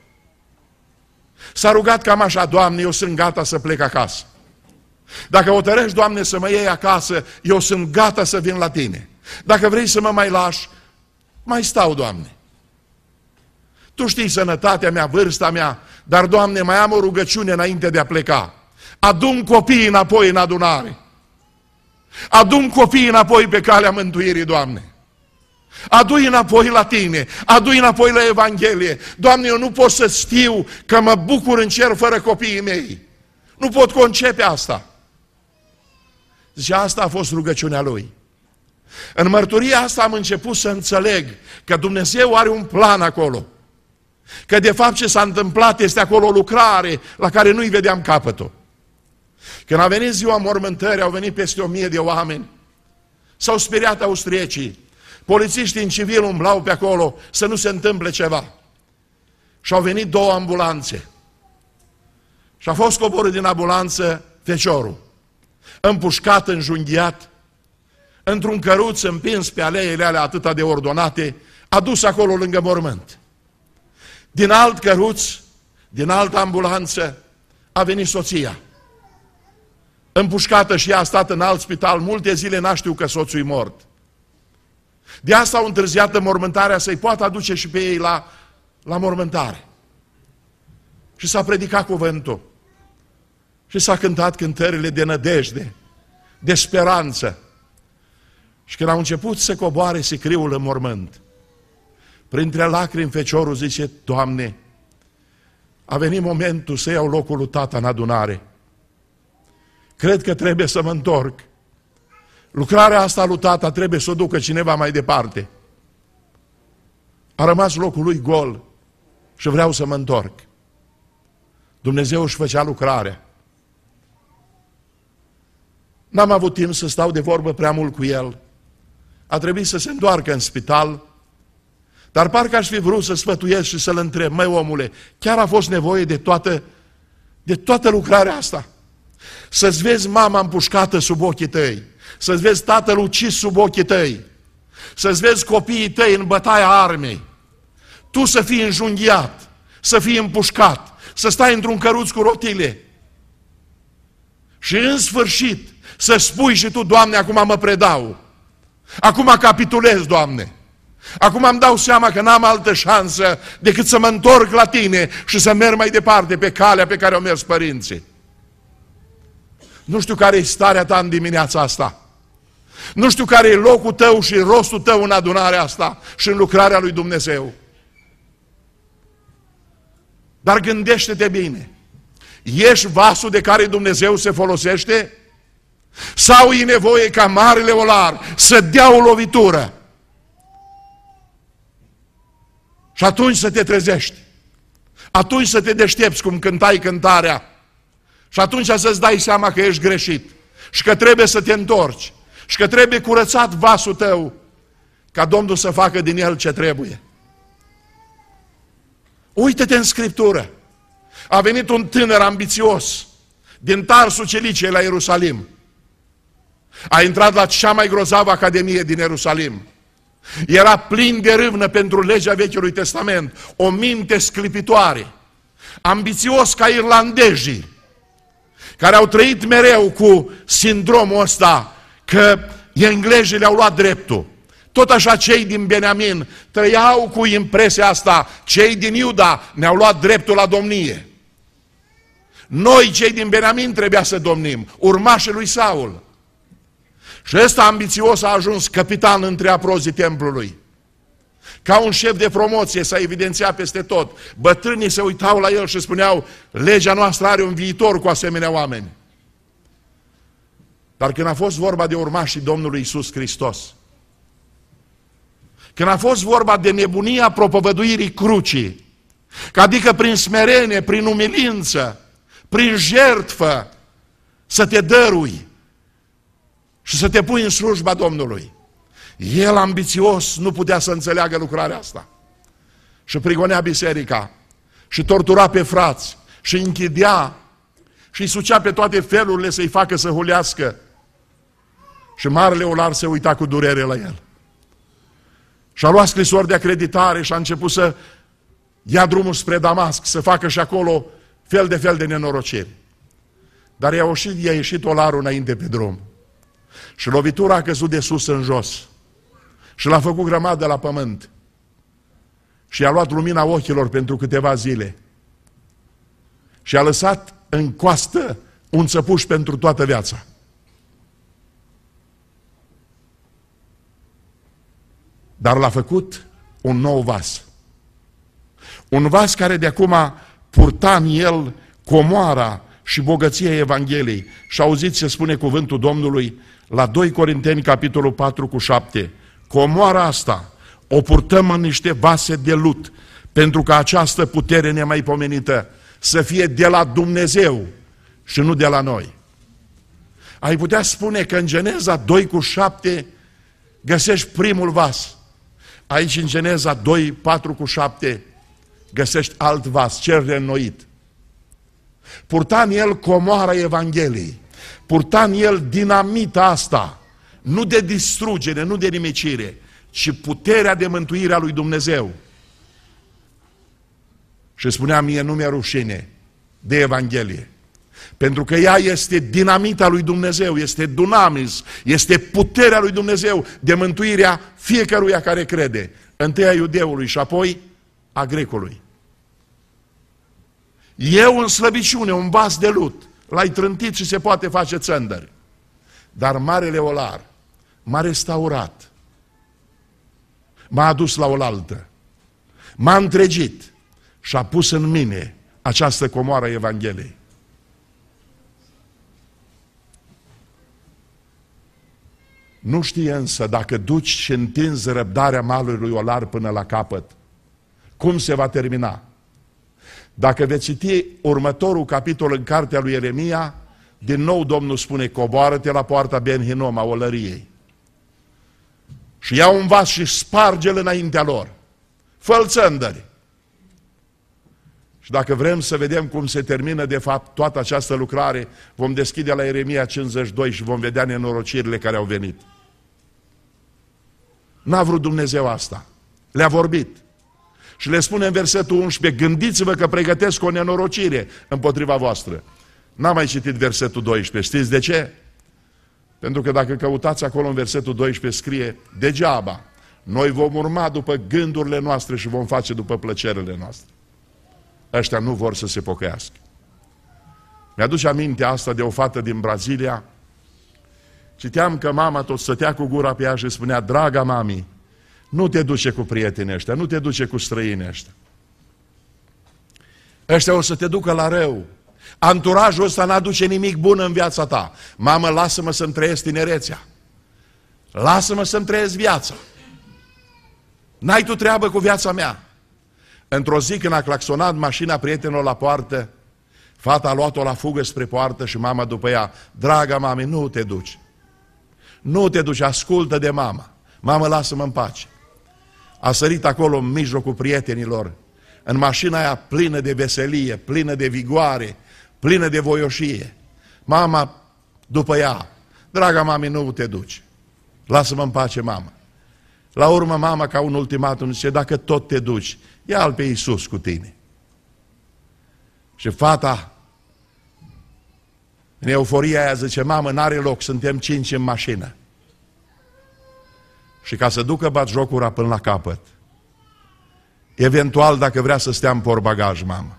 S-a rugat cam așa, Doamne, eu sunt gata să plec acasă. Dacă hotărăști, Doamne, să mă iei acasă, eu sunt gata să vin la Tine. Dacă vrei să mă mai lași, mai stau, Doamne. Tu știi sănătatea mea, vârsta mea, dar, Doamne, mai am o rugăciune înainte de a pleca. Adu-mi copiii înapoi în adunare. Adu-mi copiii înapoi pe calea mântuirii, Doamne. Adu-i înapoi la Tine, adu-i înapoi la Evanghelie. Doamne, eu nu pot să știu că mă bucur în cer fără copiii mei. Nu pot concepe asta. Zice, asta a fost rugăciunea lui. În mărturia asta am început să înțeleg că Dumnezeu are un plan acolo. Că de fapt ce s-a întâmplat este acolo o lucrare la care nu-i vedeam capătul. Când a venit ziua mormântării, au venit peste o mie de oameni. S-au speriat austriecii. Polițiștii în civil umblau pe acolo să nu se întâmple ceva. Și au venit două ambulanțe. Și a fost coborât din ambulanță feciorul. Împușcat, înjunghiat, într-un căruț împins pe aleile alea atâta de ordonate, adus acolo lângă mormânt. Din alt căruț, din altă ambulanță, a venit soția. Împușcată și ea a stat în alt spital, multe zile n-a știut că soțul e mort. De asta au întârziat înmormântarea să-i poată aduce și pe ei la, la mormântare. Și s-a predicat cuvântul. Și s-a cântat cântările de nădejde, de speranță. Și când au început să coboare sicriul în mormânt, printre lacrimi feciorul zice, Doamne, a venit momentul să iau locul lui tata în adunare. Cred că trebuie să mă întorc. Lucrarea asta lui tata trebuie să o ducă cineva mai departe. A rămas locul lui gol și vreau să mă întorc. Dumnezeu își făcea lucrarea. N-am avut timp să stau de vorbă prea mult cu el. A trebuit să se întoarcă în spital, dar parcă aș fi vrut să sfătuiesc și să-l întreb, măi omule, chiar a fost nevoie de toată, de toată lucrarea asta? Să-ți vezi mama împușcată sub ochii tăi, să-ți vezi tatăl ucis sub ochii tăi, să-ți vezi copiii tăi în bătaia armei, tu să fii înjunghiat, să fii împușcat, să stai într-un căruț cu rotile și în sfârșit să spui și tu, Doamne, acum mă predau, acum capitulez, Doamne, acum îmi dau seama că n-am altă șansă decât să mă întorc la Tine și să merg mai departe pe calea pe care au mers părinții. Nu știu care e starea ta în dimineața asta. Nu știu care e locul tău și rostul tău în adunarea asta și în lucrarea lui Dumnezeu. Dar gândește-te bine. Ești vasul de care Dumnezeu se folosește? Sau e nevoie ca marele olar să dea o lovitură? Și atunci să te trezești. Atunci să te deștepți cum cântai cântarea. Și atunci să-ți dai seama că ești greșit și că trebuie să te întorci și că trebuie curățat vasul tău ca Domnul să facă din el ce trebuie. Uită-te în Scriptură. A venit un tânăr ambițios din Tarsul Cilicie la Ierusalim. A intrat la cea mai grozavă academie din Ierusalim. Era plin de râvnă pentru legea Vechiului Testament, o minte sclipitoare, ambițios ca irlandezii, care au trăit mereu cu sindromul ăsta că englezii le-au luat dreptul. Tot așa cei din Beniamin trăiau cu impresia asta, cei din Iuda ne-au luat dreptul la domnie. Noi, cei din Beniamin, trebuia să domnim, urmașii lui Saul. Și ăsta ambițios a ajuns capitan între aprozii templului. Ca un șef de promoție s-a evidențiat peste tot. Bătrânii se uitau la el și spuneau, legea noastră are un viitor cu asemenea oameni. Dar când a fost vorba de urmașii Domnului Iisus Hristos, când a fost vorba de nebunia propovăduirii crucii, că adică prin smerenie, prin umilință, prin jertfă, să te dărui și să te pui în slujba Domnului. El, ambițios, nu putea să înțeleagă lucrarea asta. Și prigonea biserica, și tortura pe frați, și închidea, și îi sucea pe toate felurile să-i facă să hulească. Și marele olar se uita cu durere la el. Și a luat scrisori de acreditare și a început să ia drumul spre Damasc, să facă și acolo fel de fel de nenorociri. Dar i-a ieșit, i-a ieșit olarul înainte pe drum. Și lovitura a căzut de sus în jos. Și l-a făcut grămadă la pământ. Și i-a luat lumina ochilor pentru câteva zile. Și a lăsat în coastă un țăpuș pentru toată viața. Dar l-a făcut un nou vas. Un vas care de acum purta în el comoara și bogăția Evangheliei. Și auziți ce spune cuvântul Domnului la doi Corinteni, capitolul patru cu șapte. Comoara asta o purtăm în niște vase de lut, pentru că această putere nemaipomenită să fie de la Dumnezeu și nu de la noi. Ai putea spune că în Geneza doi cu șapte găsești primul vas. Aici în Geneza doi, patru cu șapte găsești alt vas, cel reînnoit. Purta în el comoara Evangheliei, purta în el dinamita asta, nu de distrugere, nu de nimicire, ci puterea de mântuire a lui Dumnezeu. Și spunea, mie nu mi-e rușine de Evanghelie, pentru că ea este dinamita lui Dumnezeu, este dunamis, este puterea lui Dumnezeu de mântuirea fiecăruia care crede, întâi a iudeului și apoi a grecului. Eu în slăbiciune, un vas de lut, l-ai trântit și se poate face țândări. Dar marele olar m-a restaurat, m-a adus la oaltă, m-a întregit și a pus în mine această comoară a Evangheliei. Nu știe însă dacă duci și întinzi răbdarea malului olar până la capăt, cum se va termina. Dacă veți citi următorul capitol în cartea lui Ieremia, din nou Domnul spune, coboară-te la poarta Ben-Hinom a olăriei și ia un vas și sparge-l înaintea lor. Fă-l țândări. Și dacă vrem să vedem cum se termină de fapt toată această lucrare, vom deschide la Ieremia cincizeci și doi și vom vedea nenorocirile care au venit. N-a vrut Dumnezeu asta. Le-a vorbit. Și le spune în versetul unsprezece, gândiți-vă că pregătesc o nenorocire împotriva voastră. N-am mai citit versetul doisprezece. Știți de ce? Pentru că dacă căutați acolo în versetul doisprezece scrie, degeaba, noi vom urma după gândurile noastre și vom face după plăcerile noastre. Ăștia nu vor să se pocăiască. Mi-aduce aminte asta de o fată din Brazilia. Citeam că mama tot stătea cu gura pe ea și spunea, draga mami, nu te duce cu prietenii ăștia, nu te duce cu străinii ăștia. Ăștia o să te ducă la rău. Anturajul ăsta n-aduce nimic bun în viața ta. Mamă, lasă-mă să-mi trăiesc tinerețea. Lasă-mă să-mi trăiesc viața. N-ai tu treabă cu viața mea. Într-o zi când a claxonat mașina prietenilor la poartă, fata a luat-o la fugă spre poartă și mama după ea, draga mami, nu te duci. Nu te duci, ascultă de mama. Mamă, lasă-mă în pace. A sărit acolo în mijlocul prietenilor, în mașina aia plină de veselie, plină de vigoare, plină de voioșie. Mama după ea, draga mami, nu te duci. Lasă-mă în pace, mamă. La urmă mama, ca un ultimatum, zice, dacă tot te duci, ia-l pe Iisus cu tine. Și fata, în euforia aia, zice, mamă, n-are loc, suntem cinci în mașină. Și ca să ducă batjocura până la capăt, eventual dacă vrea să stea în portbagaj, mamă.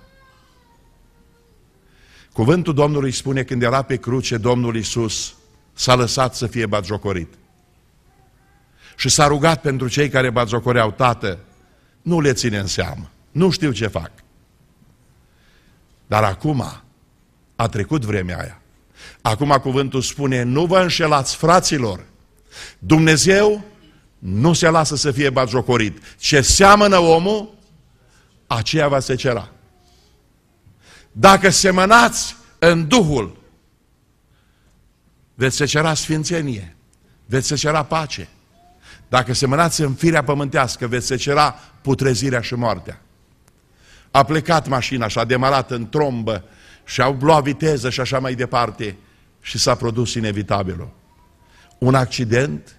Cuvântul Domnului spune, când era pe cruce, Domnul Iisus s-a lăsat să fie batjocorit. Și s-a rugat pentru cei care batjocoreau, Tată, nu le ține în seamă, nu știu ce fac. Dar acum a trecut vremea aia. Acum cuvântul spune, nu vă înșelați, fraților, Dumnezeu nu se lasă să fie batjocorit. Ce seamănă omul, aceea va secera. Dacă semănați în Duhul, veți secera sfințenie, veți secera pace. Dacă semănați în firea pământească, veți secera putrezirea și moartea. A plecat mașina și a demarat în trombă și au luat viteză și așa mai departe și s-a produs inevitabilul. Un accident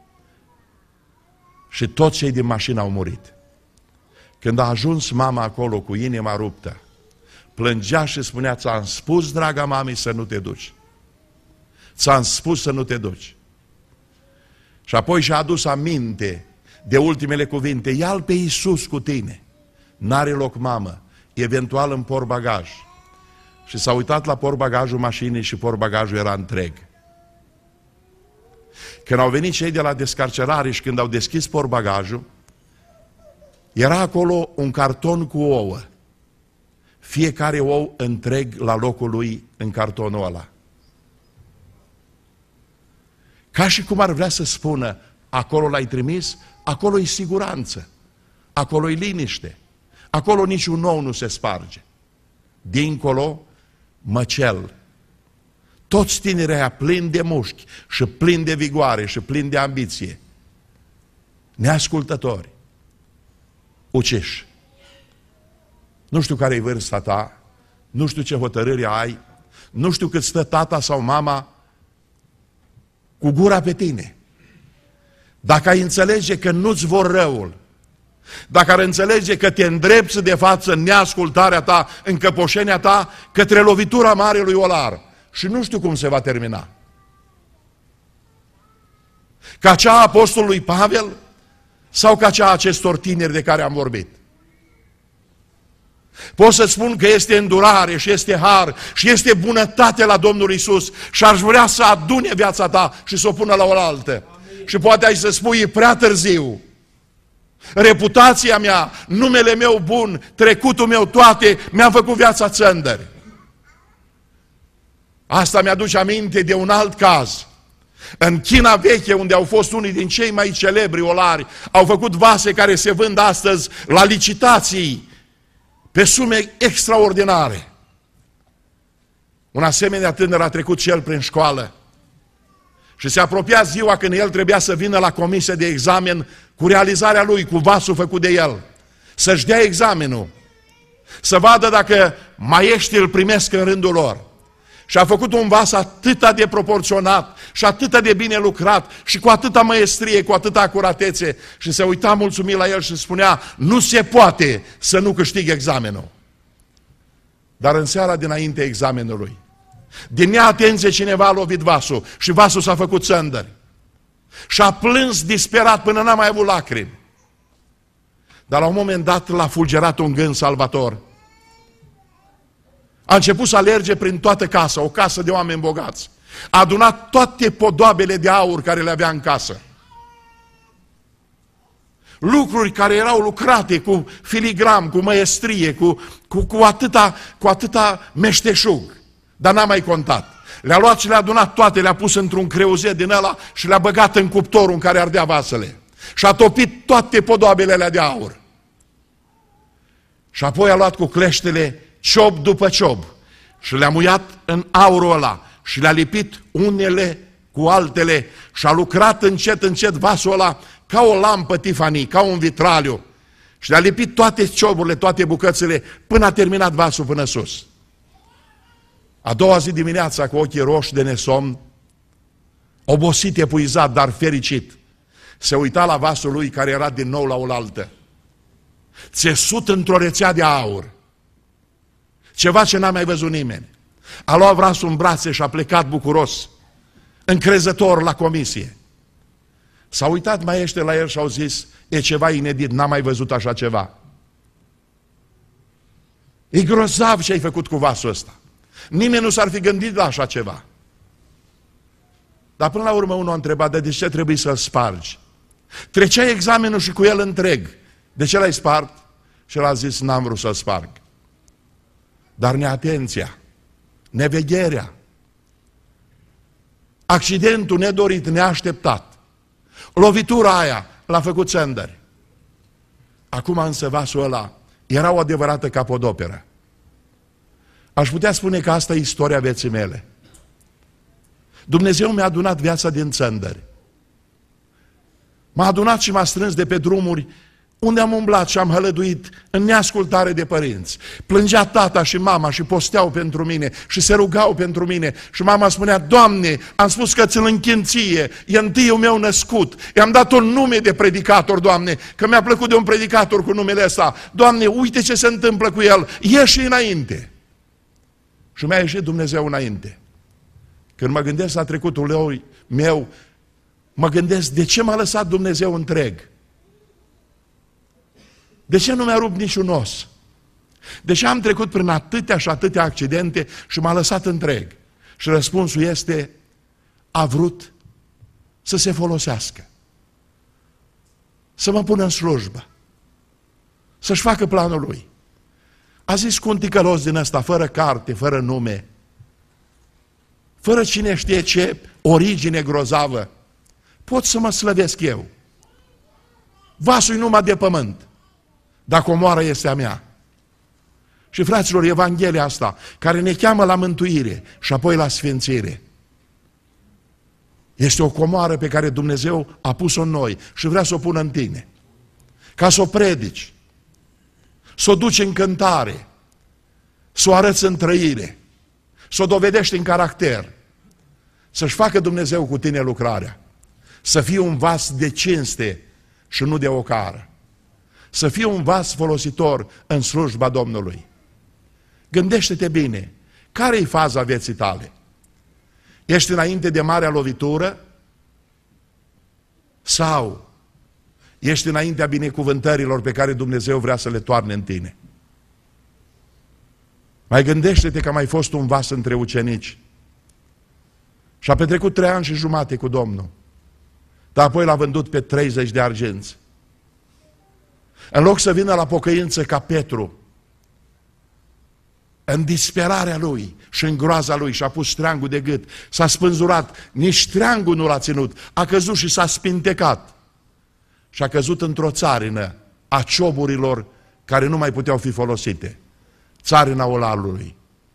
și toți cei din mașină au murit. Când a ajuns mama acolo cu inima ruptă, plângea și spunea, ți-am spus, draga mami, să nu te duci. Ți-am spus să nu te duci. Și apoi și-a adus aminte de ultimele cuvinte, ia-l pe Iisus cu tine. N-are loc, mamă, eventual în portbagaj. Și s-a uitat la portbagajul mașinii și portbagajul era întreg. Când au venit cei de la descarcerare și când au deschis portbagajul, era acolo un carton cu ouă. Fiecare ou întreg la locul lui în cartonul ăla. Ca și cum ar vrea să spună, acolo l-ai trimis, acolo e siguranță, acolo e liniște, acolo niciun ou nu se sparge. Dincolo, măcel. Toți tinerii aia plini de mușchi și plini de vigoare și plini de ambiție. Neascultători. Uciși. Nu știu care e vârsta ta, nu știu ce hotărâri ai, nu știu cât stă tata sau mama cu gura pe tine. Dacă ai înțelege că nu-ți vor răul, dacă ar înțelege că te îndrepți de față în neascultarea ta, în căpoșenia ta, către lovitura marelui olar, și nu știu cum se va termina. Ca cea a apostolului Pavel sau ca cea a acestor tineri de care am vorbit? Pot să spun că este îndurare și este har și este bunătate la Domnul Iisus și aș vrea să adune viața ta și să o pună la oaltă. Amin. Și poate ai să spui, e prea târziu. Reputația mea, numele meu bun, trecutul meu, toate, mi-a făcut viața țândări. Asta mi-aduce aminte de un alt caz. În China veche, unde au fost unii din cei mai celebri olari, au făcut vase care se vând astăzi la licitații, pe sume extraordinare. Un asemenea tânăr a trecut și el prin școală și se apropia ziua când el trebuia să vină la comisie de examen cu realizarea lui, cu vasul făcut de el, să-și dea examenul, să vadă dacă maieștii îl primesc în rândul lor. Și a făcut un vas atât de proporționat și atât de bine lucrat și cu atâta măestrie, cu atâta acuratețe, și se uita mulțumit la el și spunea, nu se poate să nu câștig examenul. Dar în seara dinainte examenului, din neatenție cineva a lovit vasul și vasul s-a făcut țândări. Și a plâns disperat până n-a mai avut lacrimi. Dar la un moment dat l-a fulgerat un gând salvator. A început să alerge prin toată casa, o casă de oameni bogați. A adunat toate podoabele de aur care le avea în casă. Lucruri care erau lucrate cu filigram, cu măestrie, cu, cu, cu, atâta, cu atâta meșteșug. Dar n-a mai contat. Le-a luat și le-a adunat toate, le-a pus într-un creuzet din ăla și le-a băgat în cuptorul în care ardea vasele. Și a topit toate podoabele alea de aur. Și apoi a luat cu cleștele ciob după ciob și le-a muiat în aurul ăla și le-a lipit unele cu altele și a lucrat încet, încet vasul ăla ca o lampă Tiffany, ca un vitraliu, și le-a lipit toate cioburile, toate bucățile, până a terminat vasul până sus. A doua zi dimineața, cu ochii roșii de nesomn, obosit, epuizat, dar fericit, Se uita la vasul lui care era din nou la oaltă. Țesut într-o rețea de aur. Ceva ce n-a mai văzut nimeni. A luat vasul în brațe și a plecat bucuros, încrezător la comisie. S-a uitat maiește la el și au zis, e ceva inedit, n-am mai văzut așa ceva. E grozav ce ai făcut cu vasul ăsta. Nimeni nu s-ar fi gândit la așa ceva. Dar până la urmă unul a întrebat, de ce trebuie să-l spargi? Trecea examenul și cu el întreg. De ce l-ai spart? Și el a zis, n-am vrut să-l sparg. Dar neatenția, nevegherea, accidentul nedorit, neașteptat, lovitura aia l-a făcut țândări. Acum însă vasul ăla era o adevărată capodoperă. Aș putea spune că asta e istoria vieții mele. Dumnezeu mi-a adunat viața din țândări. M-a adunat și m-a strâns de pe drumuri unde am umblat și am hălăduit în neascultare de părinți. Plângea tata și mama și posteau pentru mine și se rugau pentru mine. Și mama spunea, Doamne, am spus că ți-l închin ție, e întâiul meu născut. I-am dat un nume de predicator, Doamne, că mi-a plăcut de un predicator cu numele ăsta. Doamne, uite ce se întâmplă cu el, ieși înainte. Și mi-a ieșit Dumnezeu înainte. Când mă gândesc la trecutul meu, mă gândesc de ce m-a lăsat Dumnezeu întreg. De ce nu mi-a rupt niciun os? De ce am trecut prin atâtea și atâtea accidente și m-a lăsat întreg? Și răspunsul este, a vrut să se folosească. Să mă pună în slujbă. Să-și facă planul lui. A zis cu un ticălos din ăsta, fără carte, fără nume, fără cine știe ce origine grozavă, pot să mă slăvesc eu. Vasul-i numai de pământ, dar comoara este a mea. Și fraților, Evanghelia asta, care ne cheamă la mântuire și apoi la sfințire, este o comoară pe care Dumnezeu a pus-o în noi și vrea să o pună în tine. Ca să o predici, să o duci în cântare, să o arăți în trăire, să o dovedești în caracter, să-și facă Dumnezeu cu tine lucrarea, să fie un vas de cinste și nu de ocară, să fie un vas folositor în slujba Domnului. Gândește-te bine, care-i faza vieții tale? Ești înainte de marea lovitură? Sau ești înaintea binecuvântărilor pe care Dumnezeu vrea să le toarne în tine? Mai gândește-te că am mai fost un vas între ucenici și a petrecut trei ani și jumate cu Domnul, dar apoi l-a vândut pe treizeci de arginți. În loc să vină la pocăință ca Petru, în disperarea lui și în groaza lui și-a pus ștreangul de gât, s-a spânzurat, nici ștreangul nu l-a ținut, a căzut și s-a spintecat și a căzut într-o țarină a cioburilor care nu mai puteau fi folosite, țarina olarului,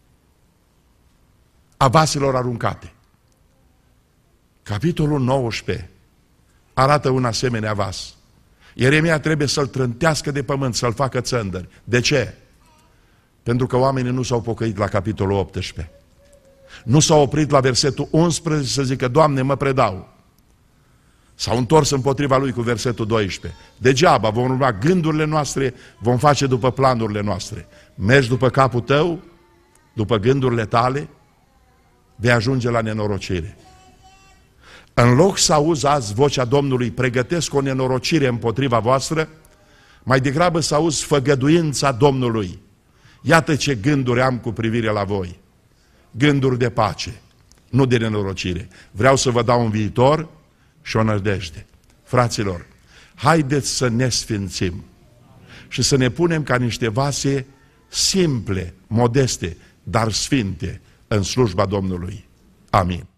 a vaselor aruncate. Capitolul nouăsprezece arată un asemenea vas. Ieremia trebuie să-l trântească de pământ, să-l facă țândări. De ce? Pentru că oamenii nu s-au pocăit la capitolul optsprezece. Nu s-au oprit la versetul unsprezece să zică, Doamne, mă predau. S-au întors împotriva lui cu versetul doisprezece. Degeaba vom urma gândurile noastre, vom face după planurile noastre. Mergi după capul tău, după gândurile tale, vei ajunge la nenorocire. În loc să auzi azi vocea Domnului, pregătesc o nenorocire împotriva voastră, mai degrabă să auzi făgăduința Domnului. Iată ce gânduri am cu privire la voi. Gânduri de pace, nu de nenorocire. Vreau să vă dau un viitor și o nădejde. Fraților, haideți să ne sfințim și să ne punem ca niște vase simple, modeste, dar sfinte în slujba Domnului. Amin.